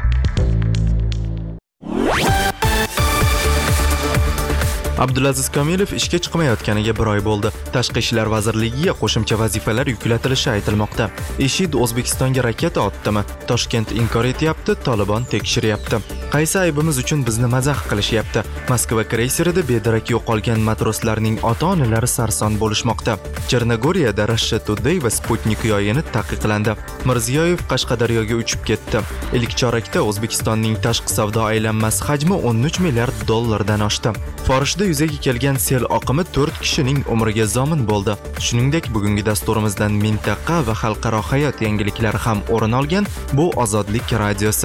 Speaker 1: Abdulaziz Komilov ishga chiqmayotganiga bir oy bo'ldi. Tashqi ishlar vazirligiga qo'shimcha vazifalar yuklatilishi aytilmoqda. IShID O'zbekistonga raketa otdimi? Toshkent inkor etyapti, Tolibon tekshiryapti. Qaysi aybimiz uchun bizni mazax qilishyapti? Moskva kreyserida bedarak yo'qolgan matroslarning ota-onalari sarson bo'lishmoqda. Chernogoriyada Russia Today va Sputnik yo'yini taqiqlandi. Mirziyoyev Qashqadaryoga uchib ketdi. Ilk chorakda O'zbekistonning tashqi savdo aylanmasi hajmi o'n uch milliard dollardan oshdi. Forishda yuzaga kelgan sel oqimi to'rt kishining umriga zomin bo'ldi. Shuningdek, bugungi dasturimizdan mintaqa va xalqaro hayot yangiliklari ham o'rin olgan. Bu Ozodlik radiosi.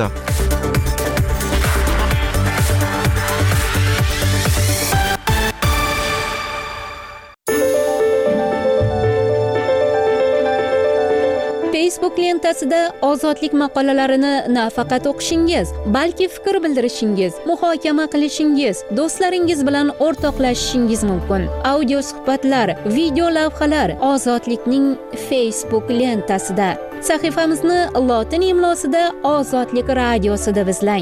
Speaker 7: Facebook lentasida ozodlik maqolalarini nafaqat o'qishingiz, balki fikr bildirishingiz, muhokama qilishingiz, do'stlaringiz bilan o'rtoqlashishingiz mumkin. Audio suhbatlar, video lavhalar Ozodlikning Facebook lentasida. Sahifamizni lotin imlosida Ozodlik radiosi deb izlang.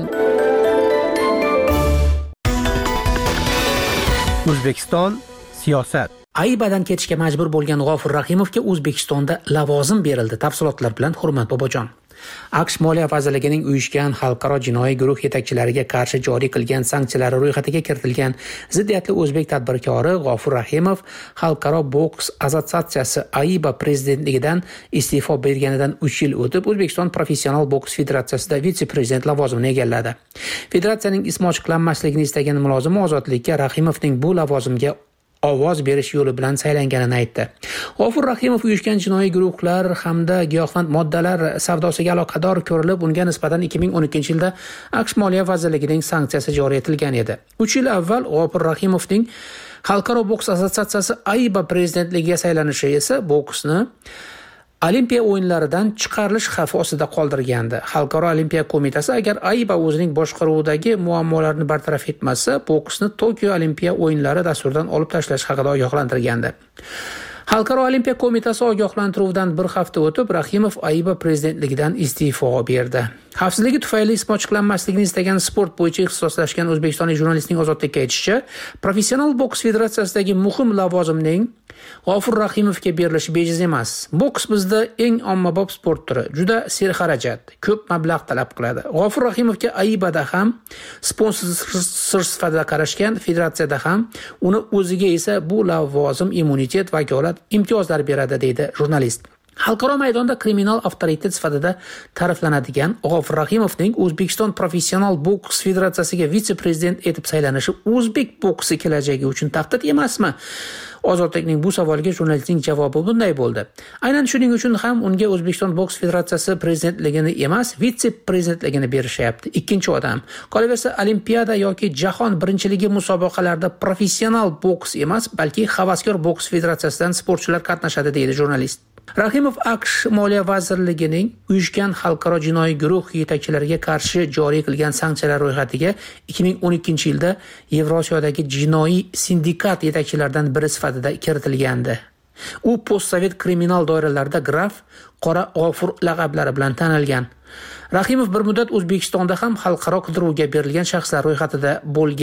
Speaker 3: O'zbekiston siyosat. Aybadan ketishga majbur bo'lgan G'ofur Rahimovga O'zbekistonda lavozim berildi. Tafsilotlar bilan Hurmat Bobojon. AQSh Moliya vazirligining uyushgan xalqaro jinoiy guruh yetakchilariga qarshi joriy qilgan sanksiyalari ro'yxatiga kiritilgan ziddiyatli o'zbek tadbirkori G'ofur Rahimov Xalqaro boks assotsiatsiyasi AIBA prezidentligidan iste'fo berganidan uch yil o'tib O'zbekiston Professional boks federatsiyasida vitse-prezident lavozimini egalladi. Federatsiyaning ismi ochiqlanmasligini istagan mulozimi Ozodlikka Rahimovning bu lavozimga ovoz berish yo'li bilan saylanganini aytdi. G'ofur Rahimov uyushgan jinoiy guruhlar hamda giyohvand moddalar savdosiga aloqador ko'rilib, unga nisbatan ikki ming o'n ikkinchi yilda AQSh Moliya vazirligining sanksiyasi joriy etilgan edi. uch yil avval G'ofur Rahimovning Xalqaro boks assotsiatsiyasi AIBA prezidentligiga saylanishi esa boksni Olimpiya o'yinlaridan chiqarilish xavfi ostida qoldirgandi. Xalqaro Olimpiya qo'mitasi agar AIBA o'zining boshqaruvidagi muammolarni bartaraf etmasa, boksni Tokio Olimpiya o'yinlari dasturidan olib tashlash haqida ogohlantirgandi. Xalqaro Olimpiya qo'mitasi ogohlantiruvdan bir hafta o'tib, Rahimov AIBA prezidentligidan iste'fo berdi. Xavfsizligi tufayli ismi ochiqlanmasligini istagan sport bo'yicha ixtisoslashgan o'zbekistonlik jurnalistning Ozodlikka aytishicha, Professional boks federatsiyasidagi muhim lavozimning G'ofur Rahimovga berilishi bejiz emas. Boks bizda eng ommabop sport turi, juda serxarajat, ko'p mablag' talab qiladi. G'ofur Rahimovga AIBAda ham sponsor sifatida qarashgan, federatsiyada ham uni o'ziga esa bu lavozim immunitet, vakolat, imtiyozlar beradi, deydi jurnalist. Xalqaro maydonda kriminal avtoritet sifatida ta'riflanadigan G'ofur Rahimovning O'zbekiston Professional boks federatsiyasiga vitse-prezident etib saylanishi o'zbek boksi kelajagi uchun tahdid emasmi? Ozodlikning bu savoliga jurnalistning javobi bunday bo'ldi. Aynan shuning uchun ham unga O'zbekiston boks federatsiyasi prezidentligini emas, vitse-prezidentligini berishyapti. Ikkinchi odam. Qolaversa, Olimpiada yoki jahon birinchiligi musobaqalarida professional boks emas, balki havaskor boks federatsiyasidan sportchilar qatnashadi, deydi jurnalist. Rahimov AQSh Moliya vazirligining uyushgan xalqaro jinoiy guruh yetakchilariga qarshi joriy qilgan sanksiyalar ro'yxatiga ikki ming o'n ikkinchi yilda Yevrosiyodagi jinoiy sindikat yetakchilaridan biri sifatida kiritilgandi. U postsovet kriminal doiralarida graf Qora G'ofur laqablari bilan tanilgan. Rahimov bir muddat O'zbekistonda ham xalqaro qidiruvga berilgan shaxslar ro'yxatida bo'lgan.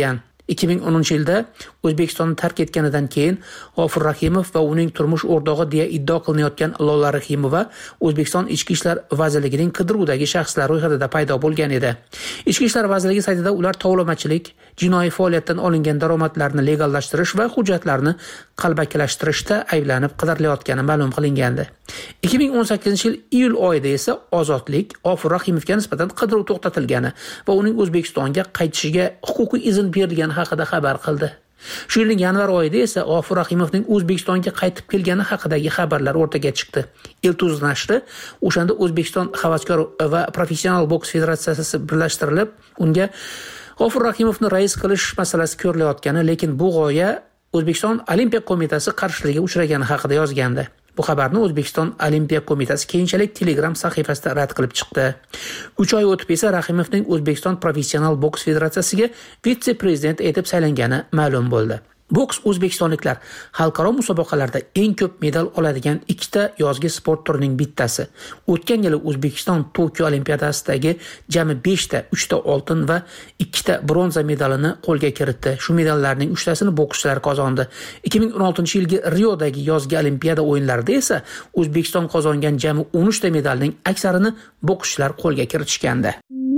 Speaker 3: ikki ming o'ninchi yilda O'zbekistonni tark etganidan keyin G'ofur Rahimov va uning turmush o'rtog'i deya iddao qilinayotgan Lola Rahimova O'zbekiston Ichki ishlar vazirligining qidiruvdagi shaxslar ro'yxatida paydo bo'lgan edi. Ichki ishlar vazirligi saytida ular tovlamachilik, jinoiy faoliyatdan olingan daromadlarni legallashtirish va hujjatlarni qalbakilashtirishda ayblanib qidirilayotgani ma'lum qilingandi. ikki ming o'n sakkizinchi yil iyul oyida esa Ozodlik G'ofur Rahimovga nisbatan qidiruv to'xtatilgani va uning O'zbekistonga qaytishiga huquqiy izn berilgani haqida xabar qildi. Shu yilning yanvar oyida esa G'ofur Rahimovning O'zbekistonga qaytib kelgani haqidagi xabarlar o'rtaga chiqdi. Iltuz nashri o'shanda O'zbekiston havaskor va professional boks federatsiyasi birlashtirilib, unga G'ofur Rahimovni rais qilish masalasi ko'rilayotgani, lekin bu g'oya O'zbekiston Olimpiya qo'mitasi qarshiligiga uchragani haqida yozgandi. Bu xabarni O'zbekiston Olimpiya qo'mitasi keyinchalik Telegram sahifasida rad qilib chiqdi. uch oy o'tib esa Rahimovning O'zbekiston professional boks federatsiyasiga vitse-prezident etib saylangani ma'lum bo'ldi. Boks o'zbekistonliklar xalqaro musobaqalarda eng ko'p medal oladigan ikkita yozgi sport turining bittasi. O'tgan yili O'zbekiston Tokio Olimpiadasidagi jami beshta, uchta oltin va ikkita bronza medalini qo'lga kiritdi. Shu medallarning uchtasini bokschilar qozondi. ikki ming o'n oltinchi yilgi Riodagi yozgi Olimpiada o'yinlarida esa O'zbekiston qozongan jami o'n uchta medalning aksarini bokschilar qo'lga kiritishgandi.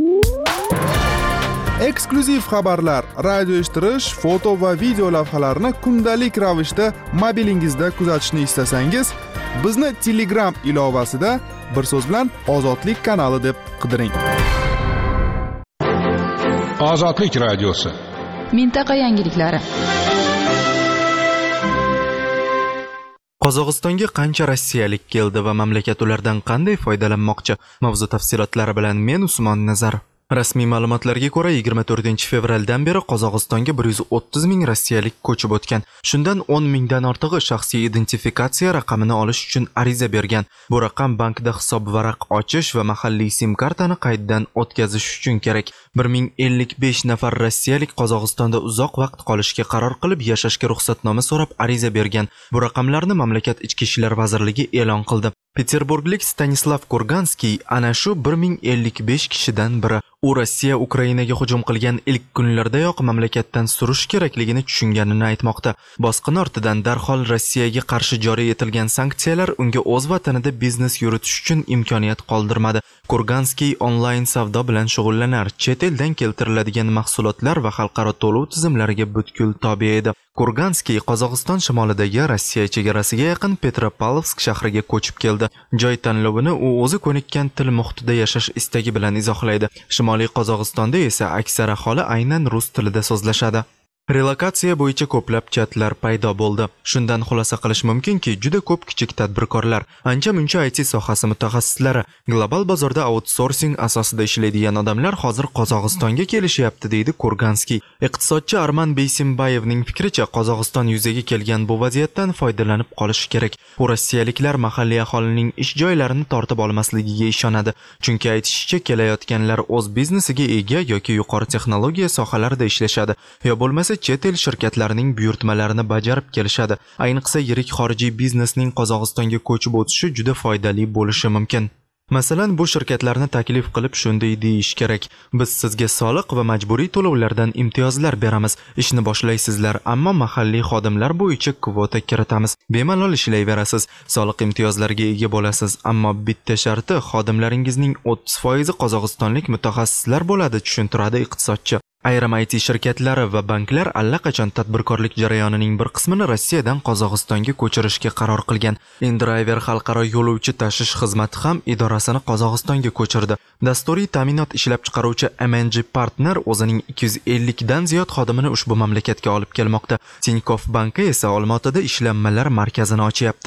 Speaker 5: Eksklyuziv xabarlar, radio eshittirish, foto va video lavhalarni kundalik ravishda mobilingizda kuzatishni istasangiz, bizni Telegram ilovasida bir so'z bilan Ozodlik kanali deb qidiring.
Speaker 12: Ozodlik radiosi.
Speaker 2: Mintaqa yangiliklari.
Speaker 1: Qozog'istonga qancha rossiyalik keldi va mamlakat ulardan qanday foydalanmoqchi? Mavzu tafsilotlari bilan men Usmon Nazar. Rasmiy ma'lumotlarga ko'ra yigirma to'rtinchi fevraldan beri Qozog'istonga bir yuz o'ttiz ming rossiyalik ko'chib o'tgan. Shundan o'n mingdan ortig'i shaxsiy identifikatsiya raqamini olish uchun ariza bergan. Bu raqam bankda hisob varaq ochish va mahalliy sim kartani qayddan o'tkazish uchun kerak. bir ming ellik besh nafar rossiyalik Qozog'istonda uzoq vaqt qolishga qaror qilib, yashashga ruxsatnoma so'rab ariza bergan. Bu raqamlarni mamlakat ichki ishlar vazirligi e'lon qildi. Peterburglik Stanislav Kurganskiy ana shu bir ming ellik besh kishidan biri. U Rossiya Ukrainaga hujum qilgan ilk kunlardayoq mamlakatdan surish kerakligini tushunganini aytmoqda. Bosqin ortidan darhol Rossiyaga qarshi joriy etilgan sanksiyalar unga o'z vatanida biznes yuritish uchun imkoniyat qoldirmadi. Kurganskiy onlayn savdo bilan shug'ullanar, chet eldan keltiriladigan mahsulotlar va xalqaro to'lov tizimlariga butkul tobe edi. Kurganskiy Qozog'iston shimolidagi Rossiya chegarasiga yaqin Petropavlovsk shahriga ko'chib keldi. Joy tanlovini u o'zi ko'nikkan til muhitida yashash istagi bilan izohlaydi. Shimoliy Qozog'istonda esa aksar aholi aynan rus tilida so'zlashadi. Relokatsiya bo'yicha ko'plab chatlar paydo bo'ldi. Shundan xulosa qilish mumkinki, juda ko'p kichik tadbirkorlar, ancha-muncha I T sohasi mutaxassislari, global bozorda outsourcing asosida ishlaydigan odamlar hozir Qozog'istonga kelishyapti, deydi Kurganskiy. Iqtisodchi Arman Beysimbayevning fikricha, Qozog'iston yuzaga kelgan bu vaziyatdan foydalanib qolishi kerak. U rossiyaliklar mahalliy aholining ish joylarini tortib olmasligiga ishonadi. Chunki aytishicha, kelayotganlar o'z biznesiga ega yoki yuqori texnologiya sohalarida ishlashadi, yo bo'lmasa chet el shirkatlarining buyurtmalarini bajarib kelishadi. Ayniqsa yirik xorijiy biznesning Qozog'istonga ko'chib o'tishi juda foydali bo'lishi mumkin. Masalan, bu shirkatlarni taklif qilib shunday deyish kerak: biz sizga soliq va majburiy to'lovlardan imtiyozlar beramiz, ishni boshlaysizlar, ammo mahalliy xodimlar bo'yicha kvota kiritamiz. Bemalol ishlayverasiz, soliq imtiyozlariga ega bo'lasiz, ammo bitta sharti, xodimlaringizning o'ttiz foizi qozog'istonlik mutaxassislar bo'ladi, tushuntiradi iqtisodchi. Ayrim I T shirkatlari va banklar allaqachon tadbirkorlik jarayonining bir qismini Rossiyadan Qozog'istonga ko'chirishga qaror qilgan. InDriver xalqaro yo'lovchi tashish xizmati ham idorasini Qozog'istonga ko'chirdi. Dasturiy ta'minot ishlab chiqaruvchi M N G Partner o'zining ikki yuz ellik dan ziyod xodimini ushbu mamlakatga olib kelmoqda. Tinkoff banki esa Olmaotada ishlanmalar markazini ochyapti.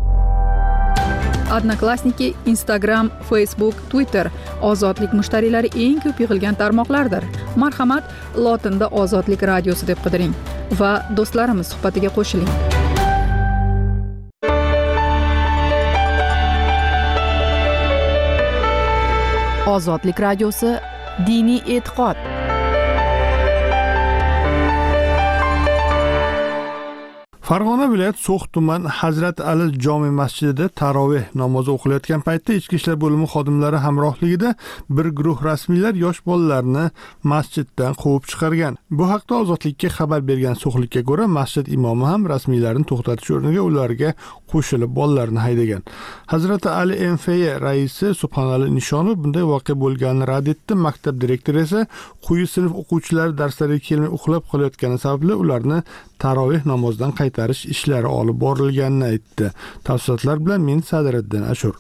Speaker 2: Odnoklassniki, Instagram, Facebook, Twitter ozodlik mushtariylari eng ko'p yig'ilgan tarmoqlardir. Marhamat, lotinda Ozodlik radiosi deb qidiring va do'stlarimiz suhbatiga qo'shiling. Ozodlik radiosi diniy e'tiqod.
Speaker 9: Farg'ona viloyat So'x tuman Hazrat Ali jome masjidida taroveh namozi o'qilayotgan paytda ichki ishlar bo'limi xodimlari hamrohligida bir guruh rasmiylar yosh bolalarni masjiddan quvib chiqargan. Bu haqda Ozodlikka xabar bergan So'xlikka ko'ra, masjid imomi ham rasmiylarni to'xtatish o'rniga ularga qo'shilib bolalarni haydagan. Hazrat Ali M F Y raisi Subhanali Nishonov bunday voqea bo'lganini rad etdi. Maktab direktori esa quyi sinf o'quvchilari darslariga kelmay uxlab qolayotgani sababli ularni taroveh namozidan qaytarish ishlari olib borilganini aytdi. Tafsilotlar bilan men Sadiriddin Ashur.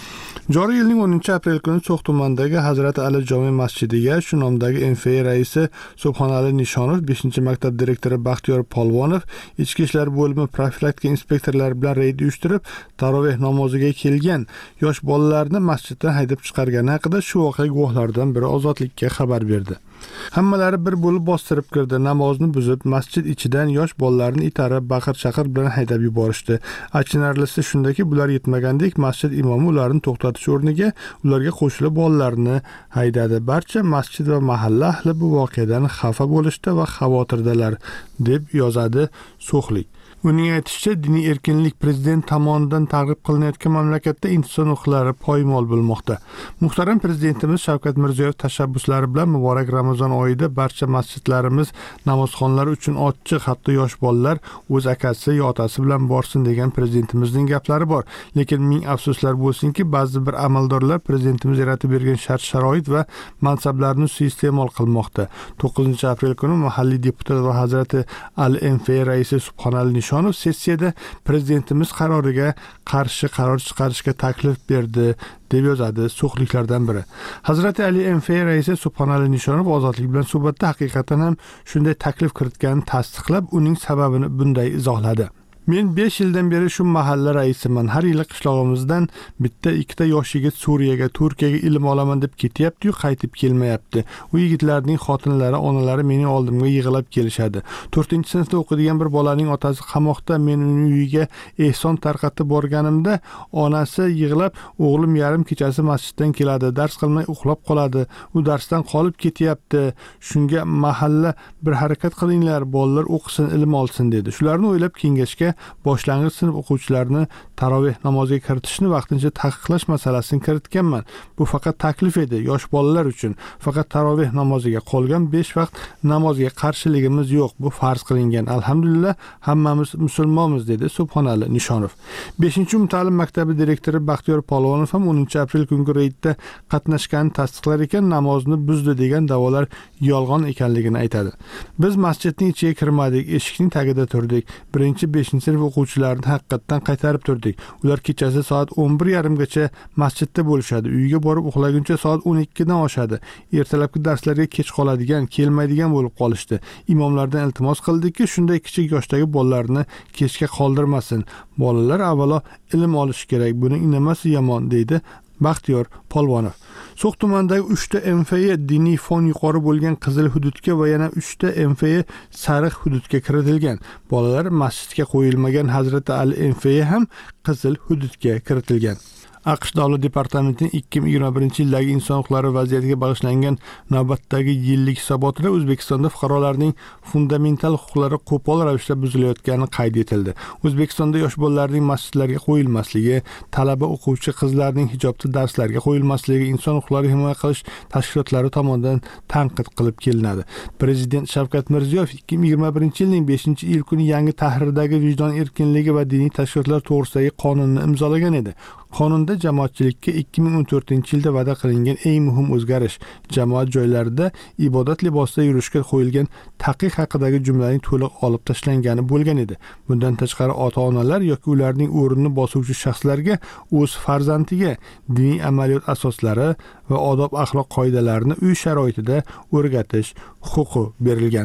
Speaker 9: Joriy yilning o'ninchi aprel kuni So'x tumanidagi Hazrat Ali jome masjidiga shu nomdagi M F Y raisi Subhanali Nishonov, beshinchi maktab direktori Baxtiyor Polvonov, ichki ishlar bo'limi profilaktika inspektorlari bilan reyd uyushtirib, taroveh namoziga kelgan yosh bolalarni masjiddan haydab chiqargani haqida shu voqea guvohlaridan biri Ozodlikka xabar berdi. Hammalari bir bo'lib bostirib kirdi, namozni buzib, masjid ichidan yosh bolalarni itarib, baqir-chaqir bilan haydab yuborishdi. Achinarlisi shundaki, bular yetmagandek masjid imomi ularni to'xtatish o'rniga ularga qo'shilib bolalarni haydadi. Barcha masjid va mahalla ahli bu voqeadan xafa bo'lishdi va xavotirdalar, deb yozadi So'xlik. Uning aytishicha, diniy erkinlik prezident tomonidan targ'ib qilinayotgan mamlakatda inson huquqlari poymol bo'lmoqda. Muhtaram prezidentimiz Shavkat Mirziyoyev tashabbuslari bilan muborak Ramazon oyida barcha masjidlarimiz, namozxonlar uchun ochiq, hatto yosh bolalar o'z akasi yo otasi bilan borsin degan prezidentimizning gaplari bor. Lekin ming afsuslar bo'lsinki, ba'zi bir amaldorlar prezidentimiz yaratib bergan shart-sharoit va mansablarni suiiste'mol qilmoqda. to'qqizinchi aprel kuni mahalliy deputat va Hazrati Ali M F Y raisi Subhanali Nishonov sessiyada prezidentimiz qaroriga qarshi qaror chiqarishga taklif berdi, deb yozadi So'xliklardan biri. Hazrati Ali M F Y raisi Subhanali Nishonov Ozodlik bilan suhbatda haqiqatan ham shunday taklif kiritganini tasdiqlab, uning sababini bunday izohladi. Men besh yildan beri shu mahalla raisiman. Har yili qishlog'imizdan bitta ikkita yosh yigit Suriyaga, Turkiyaga ilm olaman deb ketyapti-yu, qaytib kelmayapti. U yigitlarning xotinlari, onalari mening oldimga yig'ilib kelishadi. to'rtinchi sinfda o'qiydigan bir bolaning otasi qamoqda. Men uning uyiga ehson tarqatib borganimda, onasi yig'lab, o'g'lim yarim kechasi masjiddan keladi, dars qilmay uxlab qoladi. U darsdan qolib ketyapti. Shunga mahalla bir harakat qilinglar, bolalar o'qisin, ilm olsin dedi. Shularni o'ylab kengashga boshlang'ich sinf o'quvchilarini taroveh namoziga kiritishni vaqtincha taqiqlash masalasini kiritganman. Bu faqat taklif edi, yosh bolalar uchun. Faqat taroveh namoziga, qolgan besh vaqt namozga qarshiligimiz yo'q. Bu farz qilingan. Alhamdulillah, hammamiz musulmonmiz, dedi Subhanali Nishonov. beshinchi umumta'lim maktabi direktori Baxtiyor Polvonov ham o'ninchi aprel kungi reydda qatnashganini tasdiqlar ekan, namozni buzdi degan da'volar yolg'on ekanligini aytadi. Biz masjidning ichiga kirmadik, eshikning tagida turdik. birinchi beshinchi sinf o'quvchilarini haqiqatdan qaytarib turdik. Ular kechasi soat o'n bir yarim gacha masjidda bo'lishadi. Uyga borib uxlaguncha soat o'n ikkidan oshadi. Ertalabki darslarga kech qoladigan, kelmaydigan bo'lib qolishdi. Imomlardan iltimos qildikki, shunday kichik yoshdagi bolalarni kechga qoldirmasin. Bolalar avvalo ilm olishi kerak. Buning nimasi yomon, deydi Baxtiyor Polvonov. So'x tumanidagi uchta M F Y diniy fon yuqori bo'lgan qizil hududga va yana uchta M F Y sariq hududga kiritilgan. Bolalar masjidga qo'yilmagan Hazrati Ali M F Y ham qizil hududga kiritilgan. AQSh Davlat departamentining ikki ming yigirma birinchi yildagi inson huquqlari vaziyatiga bag'ishlangan navbatdagi yillik hisobotida O'zbekistonda fuqarolarning fundamental huquqlari qo'pol ravishda buzilayotgani qayd etildi. O'zbekistonda yosh bolalarning masjidlarga qo'yilmasligi, talaba o'quvchi qizlarning hijobda darslarga qo'yilmasligi inson huquqlarini himoya qilish tashkilotlari tomonidan tanqid qilib kelinadi. Prezident Shavkat Mirziyoyev ikki ming yigirma birinchi yilning beshinchi iyul kuni yangi tahrirdagi vijdon erkinligi va diniy tashkilotlar to'g'risidagi qonunni imzolagan edi. Qonunda jamoatchilikka ikki ming o'n to'rtinchi yilda va'da qilingan eng muhim o'zgarish, jamoat joylarida ibodat libosida yurishga qo'yilgan taqiq haqidagi jumlaning to'liq olib tashlangani bo'lgan edi. Bundan tashqari ota-onalar yoki ularning o'rnini bosuvchi shaxslarga o'z farzandiga diniy amaliyot asoslari va odob axloq qoidalarini uy sharoitida o'rgatish huquqi berilgan.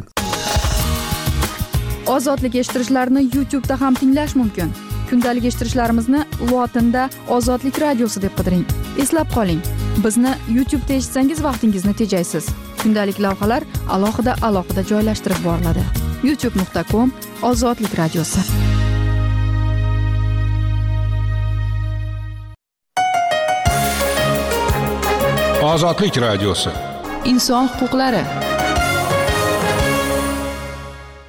Speaker 2: Ozodlik eshittirishlarni YouTube da ham tinglash mumkin. Kundalik eshittirishlarimizni lotinda Ozodlik radiosi deb qidiring. Eslab qoling, bizni YouTube'da eshitsangiz vaqtingizni tejaysiz. Kundalik lavhalar alohida alohida joylashtirib boriladi. youtube nuqta com Ozodlik radiosi.
Speaker 12: Ozodlik radiosi.
Speaker 2: Inson huquqlari.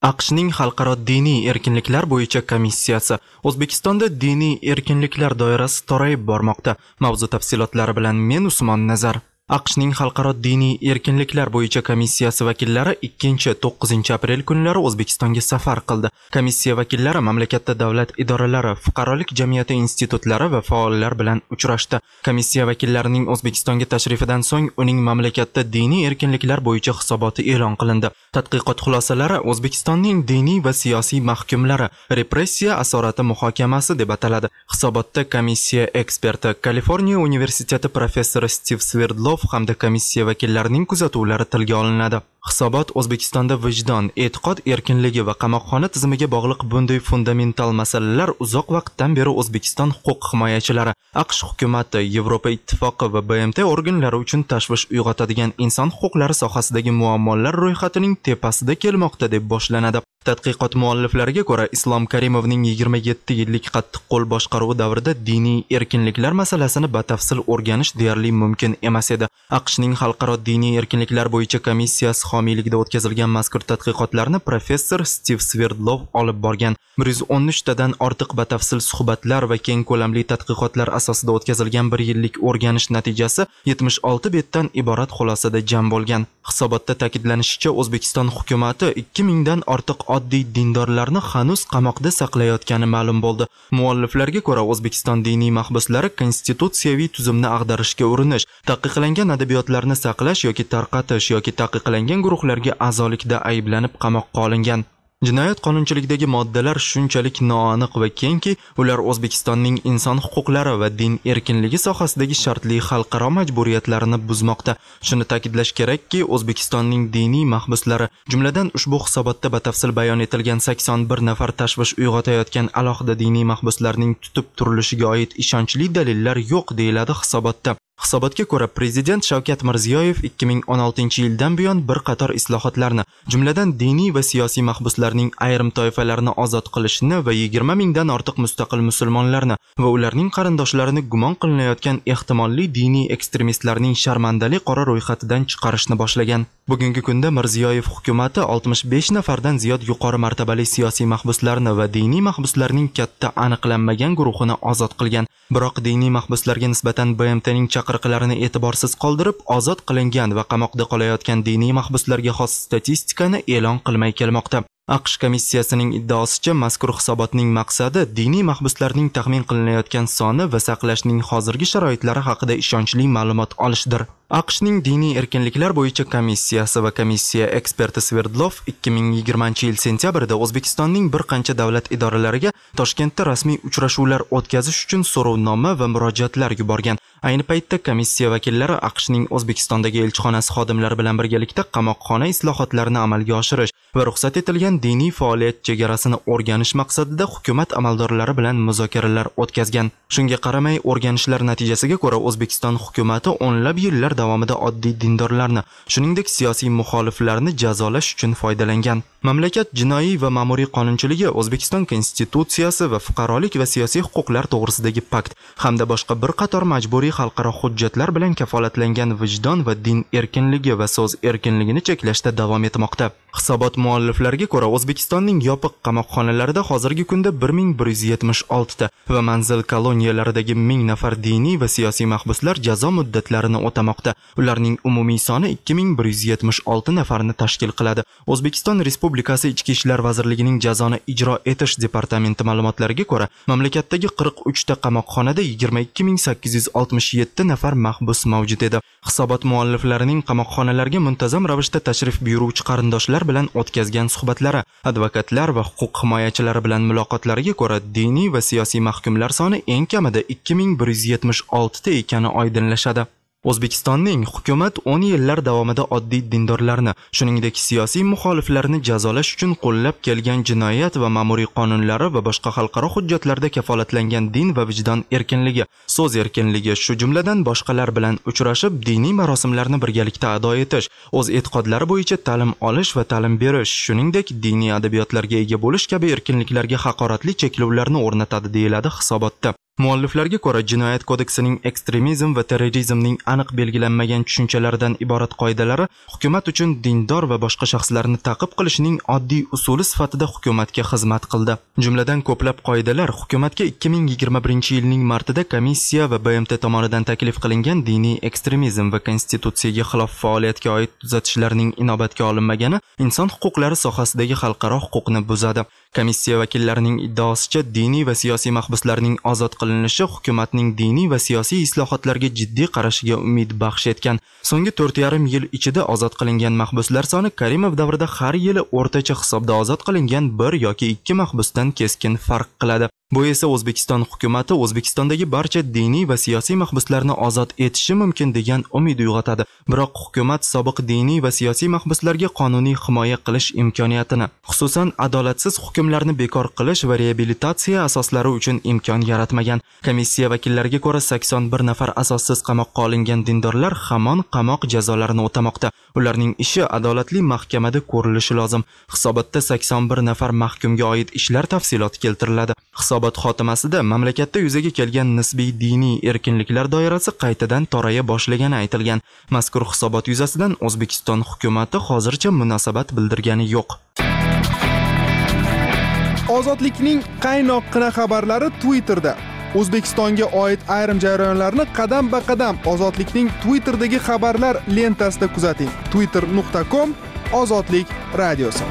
Speaker 1: AQShning xalqaro diniy erkinliklar bo'yicha komissiyasi O'zbekistonda diniy erkinliklar doirasi torayib bormoqda. Mavzu tafsilotlari bilan men Usmon Nazar. AQShning xalqaro diniy erkinliklar bo'yicha komissiyasi vakillari ikkinchi to'qqizinchi aprel kunlari O'zbekistonga safar qildi. Komissiya vakillari mamlakatda davlat idoralari, fuqarolik jamiyati institutlari va faollar bilan uchrashdi. Komissiya vakillarining O'zbekistonga tashrifidan so'ng uning mamlakatda diniy erkinliklar bo'yicha hisoboti e'lon qilindi. Tadqiqot xulosalari O'zbekistonning diniy va siyosiy mahkumlari repressiya asorati muhokamasi deb ataladi. Hisobotda komissiya eksperti, Kaliforniya universiteti professori Stiv Sverdlov hamda komissiya vakillarining kuzatuvlari tilga olinadi. Hisobot O'zbekistonda vijdon, e'tiqod erkinligi va qamoqxona tizimiga bog'liq bunday fundamental masalalar uzoq vaqtdan beri O'zbekiston huquq himoyachilari, AQSh hukumati, Yevropa ittifoqi va B M T organlari uchun tashvish uyg'otadigan inson huquqlari sohasidagi muammolar ro'yxatining tepasida kelmoqda deb boshlanadi. Tadqiqot mualliflariga ko'ra, Islom Karimovning yigirma yetti yillik qattiqqo'l boshqaruvi davrida diniy erkinliklar masalasini batafsil o'rganish deyarli mumkin emas edi. AQShning xalqaro diniy erkinliklar bo'yicha komissiyasi homiyligida o'tkazilgan mazkur tadqiqotlarni professor Stiv Sverdlov olib borgan. bir yuz o'n uch tadan ortiq batafsil suhbatlar va keng ko'lamli tadqiqotlar asosida o'tkazilgan bir yillik o'rganish natijasi yetmish olti betdan iborat xulosada jam bo'lgan. Hisobotda ta'kidlanishicha, O'zbekiston hukumati ikki mingdan ortiq oddiy dindorlarni hanuz qamoqda saqlayotgani ma'lum bo'ldi. Mualliflarga ko'ra, O'zbekiston diniy mahbuslari konstitutsiyaviy tuzumni ag'darishga urinish, taqiqlangan adabiyotlarni saqlash yoki tarqatish yoki taqiqlangan guruhlarga a'zolikda ayblanib qamoqqa olingan. Jinoyat qonunchiligidagi moddalar shunchalik noaniq va kengki, ular O'zbekistonning inson huquqlari va din erkinligi sohasidagi shartli xalqaro majburiyatlarini buzmoqda. Shuni ta'kidlash kerakki, O'zbekistonning diniy mahbuslari, jumladan ushbu hisobotda batafsil bayon etilgan sakson bir nafar tashvish uyg'otayotgan alohida diniy mahbuslarning tutib turilishiga oid ishonchli dalillar yo'q, deyiladi hisobotda. Hisobotga ko'ra, Prezident Shavkat Mirziyoyev ikki ming o'n oltinchi yildan buyon bir qator islohotlarni, jumladan diniy va siyosiy mahbuslarning ayrim toifalarini ozod qilishni va yigirma mingdan ortiq mustaqil musulmonlarni va ularning qarindoshlarini gumon qilinayotgan ehtimolli diniy ekstremistlarning sharmandali qora ro'yxatidan chiqarishni boshlagan. Bugungi kunda Mirziyoyev hukumati oltmish besh nafardan ziyod yuqori martabali siyosiy mahbuslarni va diniy mahbuslarning katta aniqlanmagan guruhini ozod qilgan. Biroq diniy mahbuslarga nisbatan B M T'ning chaqiriqlarini e'tiborsiz qoldirib, ozod qilingan va qamoqda qolayotgan diniy mahbuslarga xos statistikani e'lon qilmay kelmoqda. AQSh komissiyasining iddaosicha, mazkur hisobotning maqsadi diniy mahbuslarning taxmin qilinayotgan soni va saqlashning hozirgi sharoitlari haqida ishonchli ma'lumot olishdir. AQShning diniy erkinliklar bo'yicha komissiyasi va komissiya eksperti Sverdlov ikki ming yigirmanchi yil sentyabrida O'zbekistonning bir qancha davlat idoralariga Toshkentda rasmiy uchrashuvlar o'tkazish uchun so'rovnoma va murojaatlar yuborgan. Ayni paytda komissiya vakillari AQShning O'zbekistondagi elchixonasi xodimlari bilan birgalikda qamoqxona islohotlarini amalga oshirish va ruxsat etilgan diniy faoliyat chegarasini o'rganish maqsadida hukumat amaldorlari bilan muzokaralar o'tkazgan. Shunga qaramay, o'rganishlar natijasiga ko'ra, O'zbekiston hukumati o'nlab yillar davomida oddiy dindorlarni, shuningdek siyosiy muxoliflarni jazolash uchun foydalangan. Mamlakat jinoiy va ma'muriy qonunchiligi, O'zbekiston konstitutsiyasi va fuqarolik va siyosiy huquqlar to'g'risidagi pakt hamda boshqa bir qator majburiy xalqaro hujjatlar bilan kafolatlangan vijdon va din erkinligi va so'z erkinligini cheklashda davom etmoqda. Hisobot mualliflariga ko'ra, O'zbekistonning yopiq qamoqxonalarida hozirgi kunda bir ming bir yuz yetmish olti ta va manzil koloniyalaridagi ming nafar diniy va siyosiy mahbuslar jazo muddatlarini o'tamoqda. Ularning umumiy soni ikki ming bir yuz yetmish olti nafarni tashkil qiladi. O'zbekiston Respublikasi Ichki ishlar vazirligining jazoni ijro etish departamenti ma'lumotlariga ko'ra, mamlakatdagi qirq uch ta qamoqxonada yigirma ikki ming sakkiz yuz oltmish yetti nafar mahbus mavjud edi. Hisobot mualliflarining qamoqxonalarga muntazam ravishda tashrif buyuruvchi qarindoshlar bilan o'tkazgan suhbatlari, advokatlar va huquq himoyachilari bilan muloqotlariga ko'ra, diniy va siyosiy mahkumlar soni eng kamida ikki ming bir yuz yetmish olti ta ekani oydinlashadi. O'zbekistonning hukumat o'n yillar davomida oddiy dindorlarni, shuningdek siyosiy muxoliflarni jazolash uchun qo'llab kelgan jinoyat va ma'muriy qonunlari va boshqa xalqaro hujjatlarda kafolatlangan din va vijdon erkinligi, so'z erkinligi, shu jumladan boshqalar bilan uchrashib, diniy marosimlarni birgalikda ado etish, o'z e'tiqodlari bo'yicha ta'lim olish va ta'lim berish, shuningdek diniy adabiyotlarga ega bo'lish kabi erkinliklarga haqoratli cheklovlarni o'rnatadi, deyiladi hisobotda. Mualliflarga ko'ra, Jinoyat kodeksining ekstremizm va terrorizmning aniq belgilanmagan tushunchalaridan iborat qoidalari hukumat uchun dindor va boshqa shaxslarni ta'qib qilishning oddiy usuli sifatida hukumatga xizmat qildi. Jumladan ko'plab qoidalar hukumatga ikki ming yigirma birinchi yilning martida komissiya va B M T tomonidan taklif qilingan diniy ekstremizm va konstitutsiyaga xilof faoliyatga oid tuzatishlarning inobatga olinmagani inson huquqlari sohasidagi xalqaro huquqni buzadi. Komissiya vakillarining iddaosicha, diniy va siyosiy mahbuslarning ozod qilinishi hukumatning diniy va siyosiy islohotlarga jiddiy qarashiga umid baxsh etgan. So'nggi to'rt yarim yil ichida ozod qilingan mahbuslar soni Karimov davrida har yili o'rtacha hisobda ozod qilingan bir yoki ikki mahbusdan keskin farq qiladi. Bu esa O'zbekiston hukumati O'zbekistondagi barcha diniy va siyosiy mahbuslarni ozod etishi mumkin degan umid uyg'otadi. Biroq hukumat sobiq diniy va siyosiy mahbuslarga qonuniy himoya qilish imkoniyatini, xususan adolatsiz hukmlarni bekor qilish va reabilitatsiya asoslari uchun imkon yaratmagan. Komissiya vakillariga ko'ra, sakson bir nafar asossiz qamoqqa olingan dindorlar hamon qamoq jazolarini o'tamoqda. Ularning ishi adolatli mahkamada ko'rilishi lozim. Hisobotda sakson bir nafar mahkumga oid ishlar tafsiloti keltiriladi. Hisobot xotimasida mamlakatda yuzaga kelgan nisbiy diniy erkinliklar doirasi qaytadan toraya boshlagani aytilgan. Mazkur hisobot yuzasidan O'zbekiston hukumati hozircha munosabat bildirgani yo'q.
Speaker 5: Ozodlikning qaynoqqina xabarlari Twitterda. O'zbekistonga oid ayrim jarayonlarni qadam-ba-qadam Ozodlikning Twitterdagi xabarlar lentasida kuzating. twitter nuqta com Ozodlik radiosi.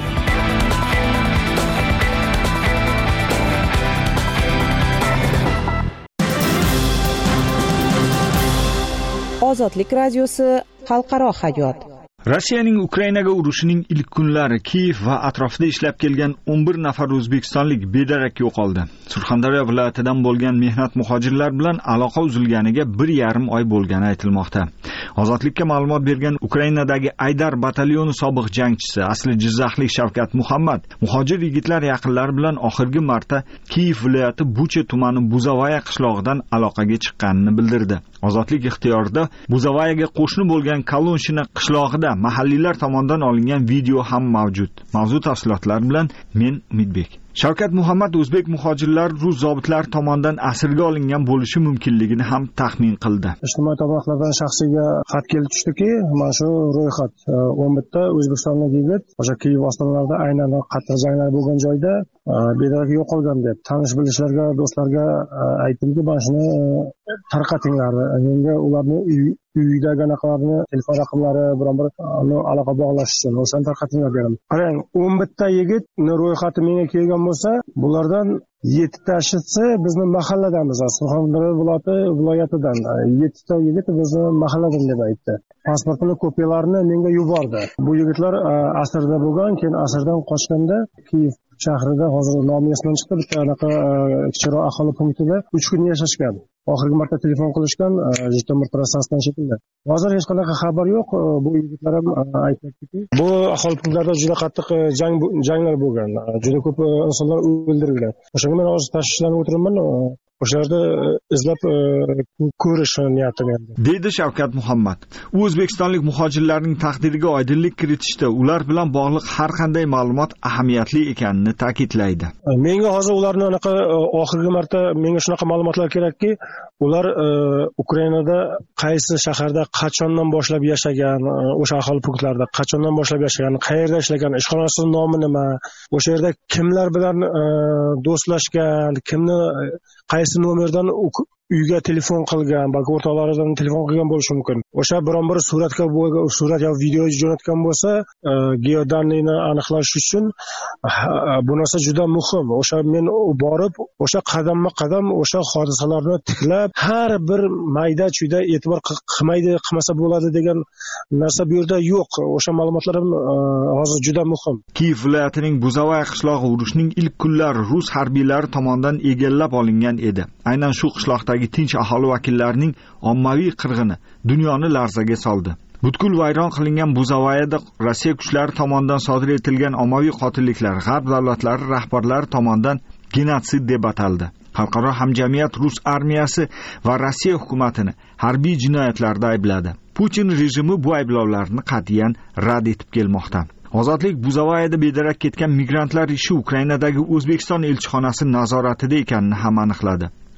Speaker 6: Ozodlik radiosi xalqaro hayot.
Speaker 13: Rossiyaning Ukrainaga urushining ilk kunlari Kiyev va atrofida ishlab kelgan o'n bir nafar o'zbekistonlik bedarak yo'qoldi. Surxondaryo viloyatidan bo'lgan mehnat muhojirlar bilan aloqa uzilganiga bir yarim oy bo'lgani aytilmoqda. Ozodlikka ma'lumot bergan Ukrainadagi Aydar batalyoni sobiq jangchisi, asli Jizzaxlik Shavkat Muhammad, muhojir yigitlar yaqinlari bilan oxirgi marta Kiyev viloyati Bucha tumani Buzavaya qishlog'idan aloqaga chiqqanini bildirdi. Ozodlik ixtiyorida Buzavayaga qo'shni bo'lgan Kolonshina qishlog'ida mahalliylar tomonidan olingan video ham mavjud. Mavzu tafsilotlari bilan men Umidbek. Shavkat Muhammad o'zbek muhojirlar rus zobitlari tomonidan asirga olingan bo'lishi mumkinligini ham taxmin qildi.
Speaker 14: Ijtimoiy tarmoqlardan shaxsiga xat kelib tushdiki, mana shu ro'yxat o'n bitta o'zbekistonlik yigit o'sha Kiyev ostonlarida aynan qattiq janglar bo'lgan joyda bedarak yo'qolgan deb tanish bilishlarga, do'stlarga aytdimki, mana shuni tarqatinglar. Menga ularni uydagi anaqalarni, telefon raqamlari bilan bir aloqa bog'lash uchun o'shani tarqatinglar dedim. Qarang, o'n bitta yigitni ro'yxati menga kelgan bo'lsa, bulardan yettitasi bizni mahalladamiz, Surxondaryo viloyati viloyatidan. yettita yigit bizni mahalladan deb aytdi. Pasportini kopiyalarini menga yubordi. Bu yigitlar asrda bo'lgan, keyin asrdan qochganda Kiyev shahrida, hozir nomi esimdan chiqdi, bitta anaqa kichikroq aholi punktida uch kun yashashgan. Oxirgi marta telefon qilishgan Jitomir trassasidan shekilli. Hozir hech qanaqa xabar yo'q. Bu yigitlar ham aytmoqdaki, bu aholi punktlarida juda qattiq jang janglar bo'lgan. Juda ko'p insonlar o'ldirilgan. O'shanga men hozir tashvishlanib o'tiribman. O'sha yerda izlab ko'rish niyatim endi.
Speaker 13: Deydi Shavkat Muhammad. U o'zbekistonlik muhojirlarning taqdiriga oydinlik kiritishda ular bilan bog'liq har qanday ma'lumot ahamiyatli ekanini ta'kidlaydi.
Speaker 14: Menga hozir ularni anaqa oxirgi marta menga shunaqa ma'lumotlar kerakki, ular Ukrainada qaysi shaharda qachondan boshlab yashagan, o'sha aholi punktlarida qachondan boshlab yashagan, qayerda ishlagan, ishxonasi nomi nima, o'sha yerda kimlar bilan do'stlashgan, kimni qaysi nomerdan uyga telefon qilgan, balki o'rtoqlaridan telefon qilgan bo'lishi mumkin. O'sha biron bir suratga surat yoki video jo'natgan bo'lsa, geodanlikni aniqlash uchun bu narsa juda muhim. O'sha men borib, o'sha qadamma-qadam o'sha hodisalarni tiklab, har bir mayda-chuyda e'tibor qilmaydi, qilmasa bo'ladi degan narsa bu yerda yo'q. O'sha ma'lumotlar ham hozir juda muhim.
Speaker 13: Kiyev viloyatining Buzavaya qishlog'i urushning ilk kunlari rus harbiylari tomonidan egallab olingan edi. Aynan shu qishloqdagi tinch aholi vakillarining ommaviy qirg'ini dunyoni larzaga soldi. Butkul vayron qilingan Buzavayada Rossiya kuchlari tomonidan sodir etilgan ommaviy qotilliklar g'arb davlatlari rahbarlari tomonidan genotsid deb ataldi. Xalqaro hamjamiyat Rus armiyasi va Rossiya hukumatini harbiy jinoyatlarda aybladi. Putin rejimi bu ayblovlarni qat'iyan rad etib kelmoqda. Ozodlik Buzavayada bedarak ketgan migrantlar ishi Ukrainadagi O'zbekiston elchixonasi nazoratida ekanini ham aniqladi.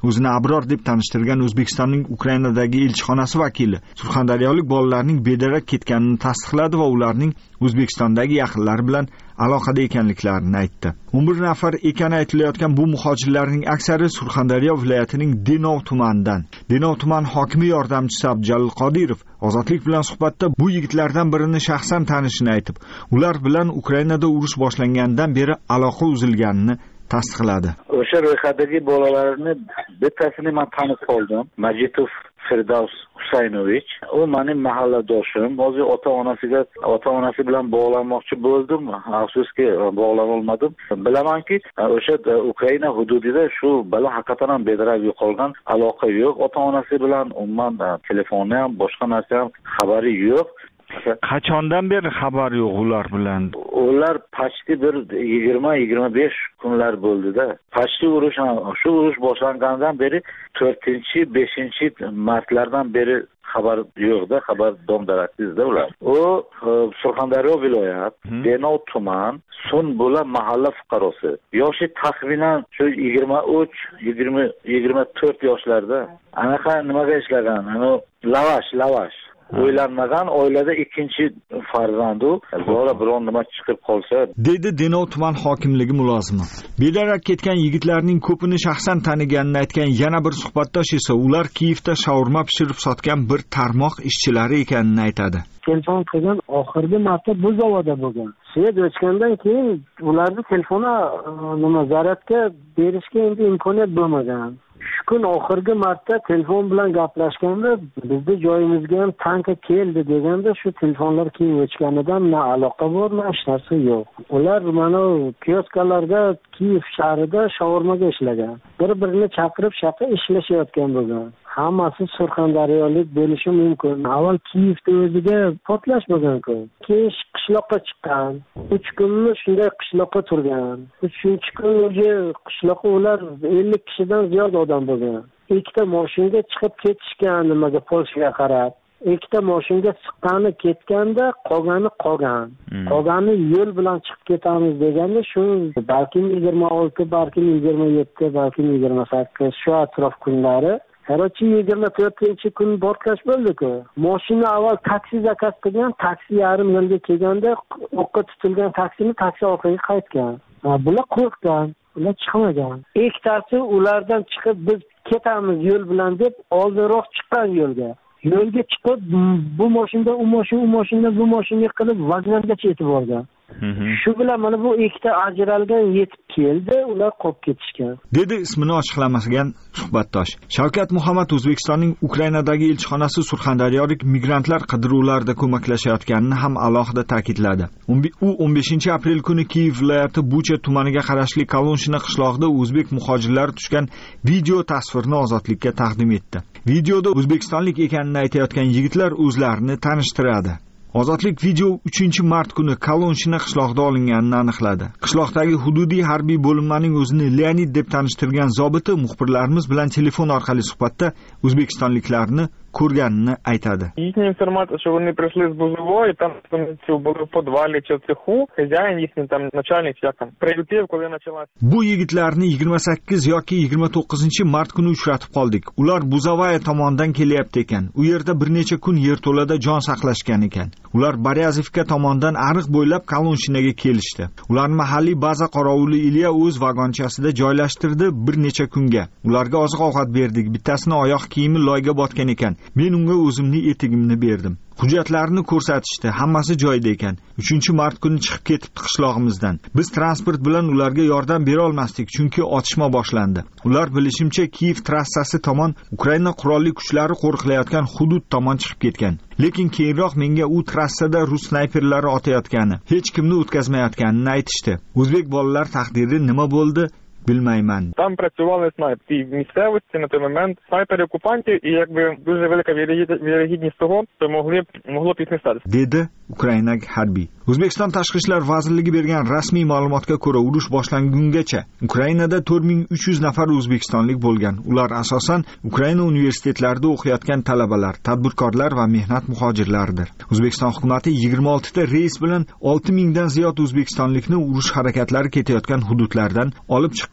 Speaker 13: o'zini abror deb tanishtirgan O'zbekistonning Ukrainadagi elchixonasi vakili surxondaryolik bolalarning bedarak ketganini tasdiqladi va ularning O'zbekistondagi yaqinlari bilan aloqada ekanliklarini aytdi. o'n bir nafar ekani aytilayotgan bu muhojirlarning aksari Surxondaryo viloyatining Denov tumanidan. Denov tuman hokimi yordamchisi Abdujalil Qodirov Ozodlik bilan suhbatda bu yigitlardan birini shaxsan tanishini aytib, ular bilan Ukrainada urush boshlangandan beri aloqa uzilganini tasdiqladi.
Speaker 15: O'sha ro'yxatdagi bolalarni bittasini men tanib qoldim. Majitov Firdavs Husaynovich, u mening mahalladoshim. Hozir ota-onasiga, ota-onasi bilan bog'lanmoqchi bo'ldim. Afsuski bog'lana olmadim. Bilamanki, o'sha Ukraina hududida shu bola haqiqatan ham bedarak yo'qolgan, aloqa yo'q. Ota-onasi bilan umuman telefonni ham, boshqa narsa ham xabari yo'q.
Speaker 13: Qachondan beri xabar yo'q ular bilan?
Speaker 15: Ular pashti bir yigirma yigirma besh kunlar bo'ldi-da. Pashti urush ham shu urush boshlangandan beri to'rtinchi beshinchi martlardan beri xabar yo'q-da, xabar dom-daraksizda ular. U Surxondaryo viloyat, Denov tuman, Sunbula mahalla fuqarosi. Yoshi taxminan shu yigirma uch yigirma to'rt yoshlarda. Anaqa nimaga ishlagan? Ana lavash, lavash. O'ylanmagan oilada ikkinchi farzandu, zo'ra biron nima chiqib qolsa,
Speaker 13: dedi Denov tuman hokimligi mulozimi. Bedarak ketgan yigitlarning ko'pini shaxsan taniganini aytgan yana bir suhbatdosh esa ular Kiyevda shaurma pishirib sotgan bir tarmoq ishchilari ekanini aytadi.
Speaker 16: Telefon qilgan oxirgi marta bu zavodda bo'lgan. Svet o'chgandan keyin ularni telefoni nima zaryadga berishga endi imkoniyat bo'lmagan. Shu kun oxirgi marta telefon bilan gaplashganda bizning joyimizga ham tanka keldi deganda shu telefonlar keyin o'chganidan na aloqa bor, na hech narsa yo'q. Ular mana kioskalarda Kiyev shahrida shaurmaga ishlagan. Bir-birini chaqirib shaqa ishlashayotgan bo'lgan. Hammasi Surxondaryolik bo'lishi mumkin. Avval Kiyevda o'ziga portlash bo'lgan-ku. Keyin qishloqqa chiqqan. uch kunni shunday qishloqqa turgan. uchinchi kun o'zi qishloqqa ular ellik kishidan ziyod odam bo'lgan. Ikkita mashinaga chiqib ketishgan nimaga Polshaga qarab. Ikkita mashinaga chiqqani ketganda qolgani qolgan. Qolgani yo'l bilan chiqib ketamiz deganda shu balkim yigirma olti, balkim yigirma yetti, balkim yigirma sakkiz shu atrof kunlari. Harochi yigirma to'rtinchi kun portlash bo'ldi-ku. Mashina avval taksi zakaz qilgan, taksi yarim yo'lga kelganda o'qqa tutilgan taksini taksi orqaga qaytgan. Bular qo'rqgan, ular chiqmagan. Ikkitasi ulardan chiqib biz ketamiz yo'l bilan deb oldinroq chiqqan yo'lga. Yo'lga chiqib bu mashina, u mashina, u mashina, bu mashina qilib vagongacha yetib borgan. Shu bilan mana bu ikkita ajralgan yetib keldi, ular qolib ketishgan.
Speaker 13: Dedi ismini ochiqlamagan suhbatdosh. Shavkat Muhammad O'zbekistonning Ukrainadagi elchixonasi surxondaryolik migrantlar qidiruvlarida ko'maklashayotganini ham alohida ta'kidladi. U o'n beshinchi aprel kuni Kiyev viloyati Bucha tumaniga qarashli Kolonshina qishlog'ida o'zbek muhojirlari tushgan video tasvirni Ozodlikka taqdim etdi. Videoda o'zbekistonlik ekanini aytayotgan yigitlar o'zlarini tanishtiradi. Ozodlik video uchinchi mart kuni Kolonshina qishlog'ida olinganini aniqladi. Qishloqdagi hududiy harbiy bo'linmaning o'zini Leonid deb tanishtirgan zobiti muxbirlarimiz bilan telefon orqali suhbatda o'zbekistonliklarni ko'rganini aytadi.
Speaker 17: Їхня інформація, що вони прийшли з Бузової, там були в підвалі чи в цеху, хазяїн їхній там начальник як там приютив, коли почалась.
Speaker 13: Bu yigitlarni yigirma sakkiz yoki yigirma to'qqizinchi mart kuni uchratib qoldik. Ular Buzovaya tomonidan kelyapti ekan. U yerda bir necha kun yerto'lada jon saqlashgan ekan. Ular Baryazivka tomonidan ariq bo'ylab Kolonshinaga kelishdi. Ularni mahalliy baza qorovuli Ilya o'z vagonchasida joylashtirdi bir necha kunga. Ularga oziq-ovqat berdik. Bittasini oyoq kiyimi loyga botgan ekan. Men unga o'zimning etigimni berdim. Hujjatlarini ko'rsatishdi, hammasi joyida ekan. uchinchi mart kuni chiqib ketibdi qishlog'imizdan. Biz transport bilan ularga yordam bera olmasdik, chunki otishma boshlandi. Ular bilishimcha Kiyev trassasi tomon Ukraina qurolli kuchlari qo'riqlayotgan hudud tomon chiqib ketgan. Lekin keyinroq menga u trassada rus snayperlari otayotgani, hech kimni o'tkazmayotganini aytishdi. O'zbek bolalar taqdiri nima bo'ldi? Bilmayman.
Speaker 17: Там працювали снайпери в місцевості на той момент, снайпери окупантів, і якби дуже велика вірогідність того, що могли могло б їх не статися.
Speaker 13: Dedi Ukraina harbiy. O'zbekiston Tashqi ishlar vazirligi bergan rasmiy ma'lumotga ko'ra, urush boshlangungacha Ukrainada to'rt ming uch yuz nafar o'zbekistonlik bo'lgan. Ular asosan Ukraina universitetlarida o'qiyotgan talabalar, tadbirkorlar va mehnat muhojirlaridir. O'zbekiston hukumatı yigirma oltita reys bilan olti mingdan ziyod o'zbekistonlikni urush harakatlari ketayotgan hududlardan olib chiqqan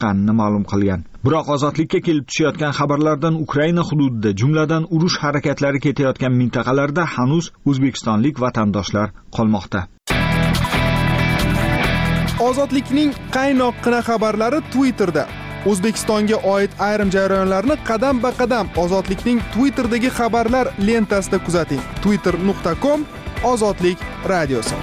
Speaker 13: chiqqanini ma'lum qilgan. Biroq ozodlikka kelib tushayotgan xabarlardan Ukraina hududida, jumladan urush harakatlari ketayotgan mintaqalarda hanuz o'zbekistonlik vatandoshlar qolmoqda.
Speaker 5: Ozodlikning qaynoqqina xabarlari Twitterda. O'zbekistonga oid ayrim jarayonlarni qadam-ba-qadam Ozodlikning Twitterdagi xabarlar lentasida kuzating. twitter nuqta com Ozodlik radiosi.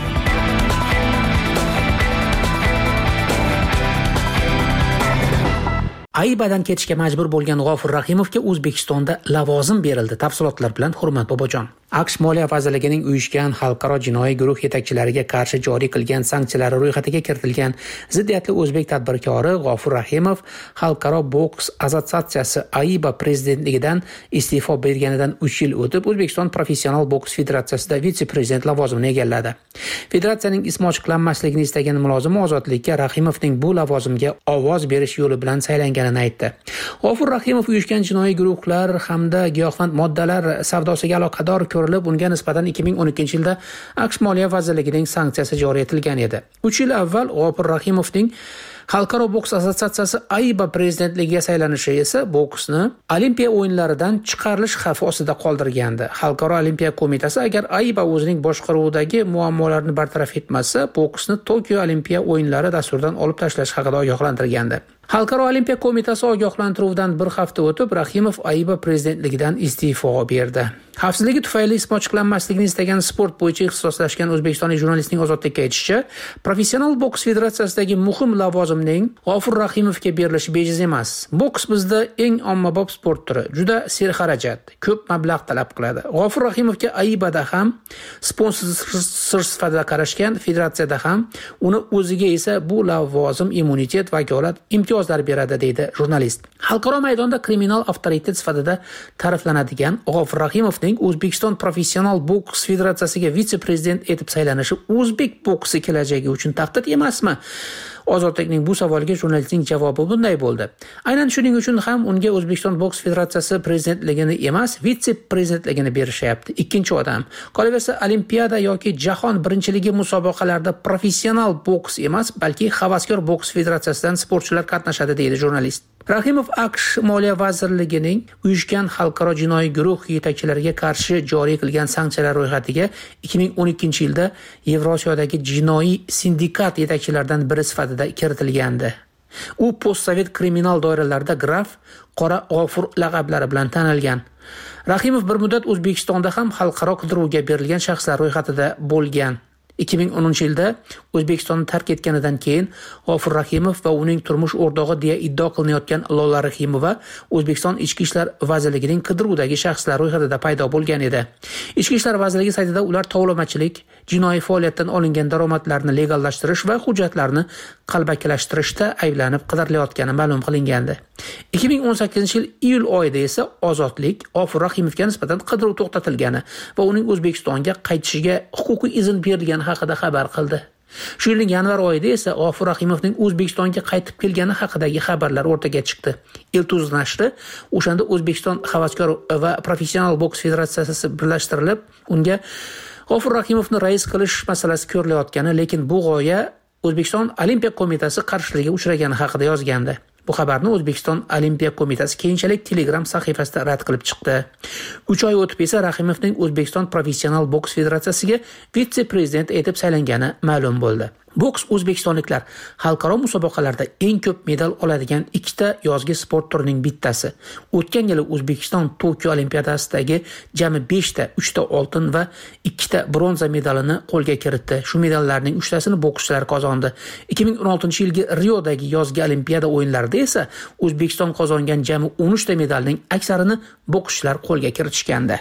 Speaker 3: Aybadan ketishga majbur bo'lgan G'ofur Rahimovga O'zbekistonda lavozim berildi. Tafsilotlar bilan Hurmat Bobojon. AQSh Moliya vazirligining uyushgan xalqaro jinoiy guruh yetakchilariga qarshi joriy qilgan sanksiyalar ro'yxatiga kiritilgan ziddiyatli o'zbek tadbirkori G'ofur Rahimov Xalqaro boks assotsiatsiyasi AIBA prezidentligidan iste'fo berganidan uch yil o'tib O'zbekiston Professional boks federatsiyasida vitse-prezident lavozimini egalladi. Federatsiyaning ismi ochiqlanmasligini istagan mulozimi ozodlikka Rahimovning bu lavozimga ovoz berish yo'li bilan saylanganini aytdi. G'ofur Rahimov uyushgan jinoiy guruhlar hamda giyohvand moddalar savdosiga aloqador ko'rilib, unga nisbatan ikki ming o'n ikkinchi yilda AQSh Moliya vazirligining sanksiyasi joriy etilgan edi. uch yil avval G'ofur Rahimovning Xalqaro boks assotsiatsiyasi AIBA prezidentligiga saylanishi esa boksni Olimpiya o'yinlaridan chiqarilish xavfi ostida qoldirgandi. Xalqaro Olimpiya qo'mitasi agar AIBA o'zining boshqaruvidagi muammolarni bartaraf etmasa, boksni Tokio Olimpiya o'yinlari dasturidan olib tashlash haqida ogohlantirgandi. Xalqaro Olimpiya qo'mitasi ogohlantiruvdan bir hafta o'tib Rahimov AIBA prezidentligidan iste'fo berdi. Xavfsizligi tufayli ismi ochiqlanmasligini istagan sport bo'yicha ixtisoslashgan o'zbekistonlik jurnalistning ozodlikka aytishicha, Professional boks federatsiyasidagi muhim lavozimning G'ofur Rahimovga berilishi bejiz emas. Boks bizda eng ommabop sport turi, juda serxarajat, ko'p mablag' talab qiladi. G'ofur Rahimovga AIBAda ham sponsor sifatida qarashgan, federatsiyada ham uni o'ziga esa bu lavozim immunitet, vakolat, imtiyozlar beradi, deydi jurnalist. Xalqaro maydonda kriminal avtoritet sifatida ta'riflanadigan G'ofur Rahimovning O'zbekiston Professional boks federatsiyasiga vitse-prezident etib saylanishi o'zbek boksi kelajagi uchun tahdid emasmi? Ozodlikning bu savoliga jurnalistning javobi bunday bo'ldi. Aynan shuning uchun ham unga O'zbekiston boks federatsiyasi prezidentligini emas, vitse-prezidentligini berishyapti. Ikkinchi odam. Qolaversa, Olimpiada yoki jahon birinchiligi musobaqalarida professional boks emas, balki havaskor boks federatsiyasidan sportchilar qatnashadi, deydi jurnalist. Rahimov AQSh Moliya vazirligining uyushgan xalqaro jinoiy guruh yetakchilariga qarshi joriy qilgan sanksiyalar ro'yxatiga ikki ming o'n ikkinchi yilda Yevrosiyodagi jinoiy sindikat yetakchilaridan biri sifatida kiritilgandi. U postsovet kriminal doiralarida graf Qora G'ofur laqablari bilan tanilgan. Rahimov bir muddat O'zbekistonda ham xalqaro qidiruvga berilgan shaxslar ro'yxatida bo'lgan. ikki ming o'ninchi yilda O'zbekistonni tark etganidan keyin G'ofur Rahimov va uning turmush o'rtog'i deya iddao qilinayotgan Lola Rahimova O'zbekiston Ichki ishlar vazirligining qidiruvdagi shaxslar ro'yxatida paydo bo'lgan edi. Ichki ishlar vazirligi saytida ular tovlamachilik, jinoiy faoliyatdan olingan daromadlarni legallashtirish va hujjatlarni qalbakilashtirishda ayblanib qidirilayotgani ma'lum qilingandi. ikki ming o'n sakkizinchi yil iyul oyida esa Ozodlik G'ofur Rahimovga nisbatan qidiruv to'xtatilgani va uning O'zbekistonga qaytishiga huquqiy izn berilgani haqida xabar qildi. Shu yilning yanvar oyida esa G'ofur Rahimovning O'zbekistonga qaytib kelgani haqidagi xabarlar o'rtaga chiqdi. Iltuz nashri o'shanda O'zbekiston havaskor va professional boks federatsiyasi birlashtirilib, unga G'ofur Rahimovni rais qilish masalasi ko'rilayotgani, lekin bu g'oya O'zbekiston Olimpiya qo'mitasi qarshiligiga uchragani haqida yozgandi. Bu xabarni O'zbekiston Olimpiya qo'mitasi keyinchalik Telegram sahifasida rad qilib chiqdi. uch oy o'tib esa Rahimovning O'zbekiston Professional boks federatsiyasiga vitse-prezident etib saylangani ma'lum bo'ldi. Boks o'zbekistonliklar xalqaro musobaqalarda eng ko'p medal oladigan ikkita yozgi sport turining bittasi. O'tgan yili O'zbekiston Tokio Olimpiadasidagi jami beshta, uchta oltin va ikkita bronza medalini qo'lga kiritdi. Shu medallarning uchtasini bokschilar qozondi. ikki ming o'n oltinchi yilgi Riodagi yozgi Olimpiada o'yinlarida esa O'zbekiston qozongan jami o'n uchta medalning aksarini bokschilar qo'lga kiritishgandi.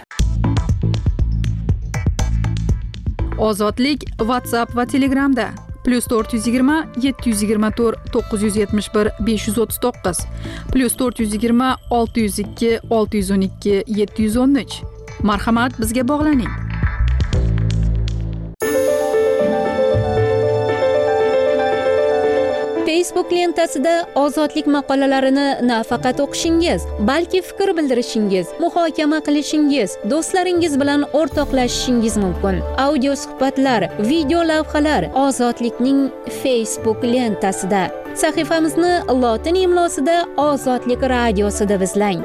Speaker 2: Ozodlik WhatsApp va Telegramda plus to'rt yuz yigirma yetti yuz yigirma to'rt to'qqiz yuz yetmish bir besh yuz o'ttiz to'qqiz plus to'rt yuz yigirma olti yuz ikki olti yuz o'n ikki yetti yuz o'n uch. Marhamat, bizga bog'laning.
Speaker 7: Facebook lentasida ozodlik maqolalarini nafaqat o'qishingiz, balki fikr bildirishingiz, muhokama qilishingiz, do'stlaringiz bilan o'rtoqlashishingiz mumkin. Audio suhbatlar, video lavhalar ozodlikning Facebook lentasida. Sahifamizni lotin imlosida Ozodlik radiosi deb izlang.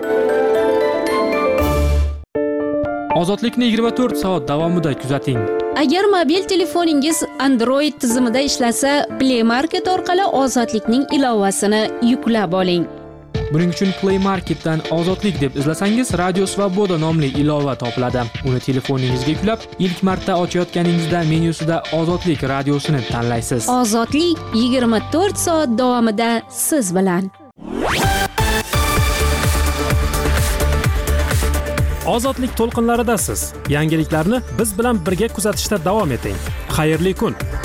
Speaker 4: Ozodlikni yigirma to'rt soat davomida kuzating.
Speaker 7: Agar mobil telefoningiz Android tizimida ishlasa, Play Market orqali Ozodlikning ilovasini yuklab oling.
Speaker 4: Buning uchun Play Marketdan Ozodlik deb izlasangiz, Radio Svoboda nomli ilova topiladi. Uni telefoningizga yuklab, ilk marta ochayotganingizda menyusida Ozodlik radiosini tanlaysiz.
Speaker 7: Ozodlik yigirma to'rt soat davomida siz bilan.
Speaker 4: Ozodlik to'lqinlaridasiz. Yangiliklarni biz bilan birga kuzatishda davom eting. Xayrli kun.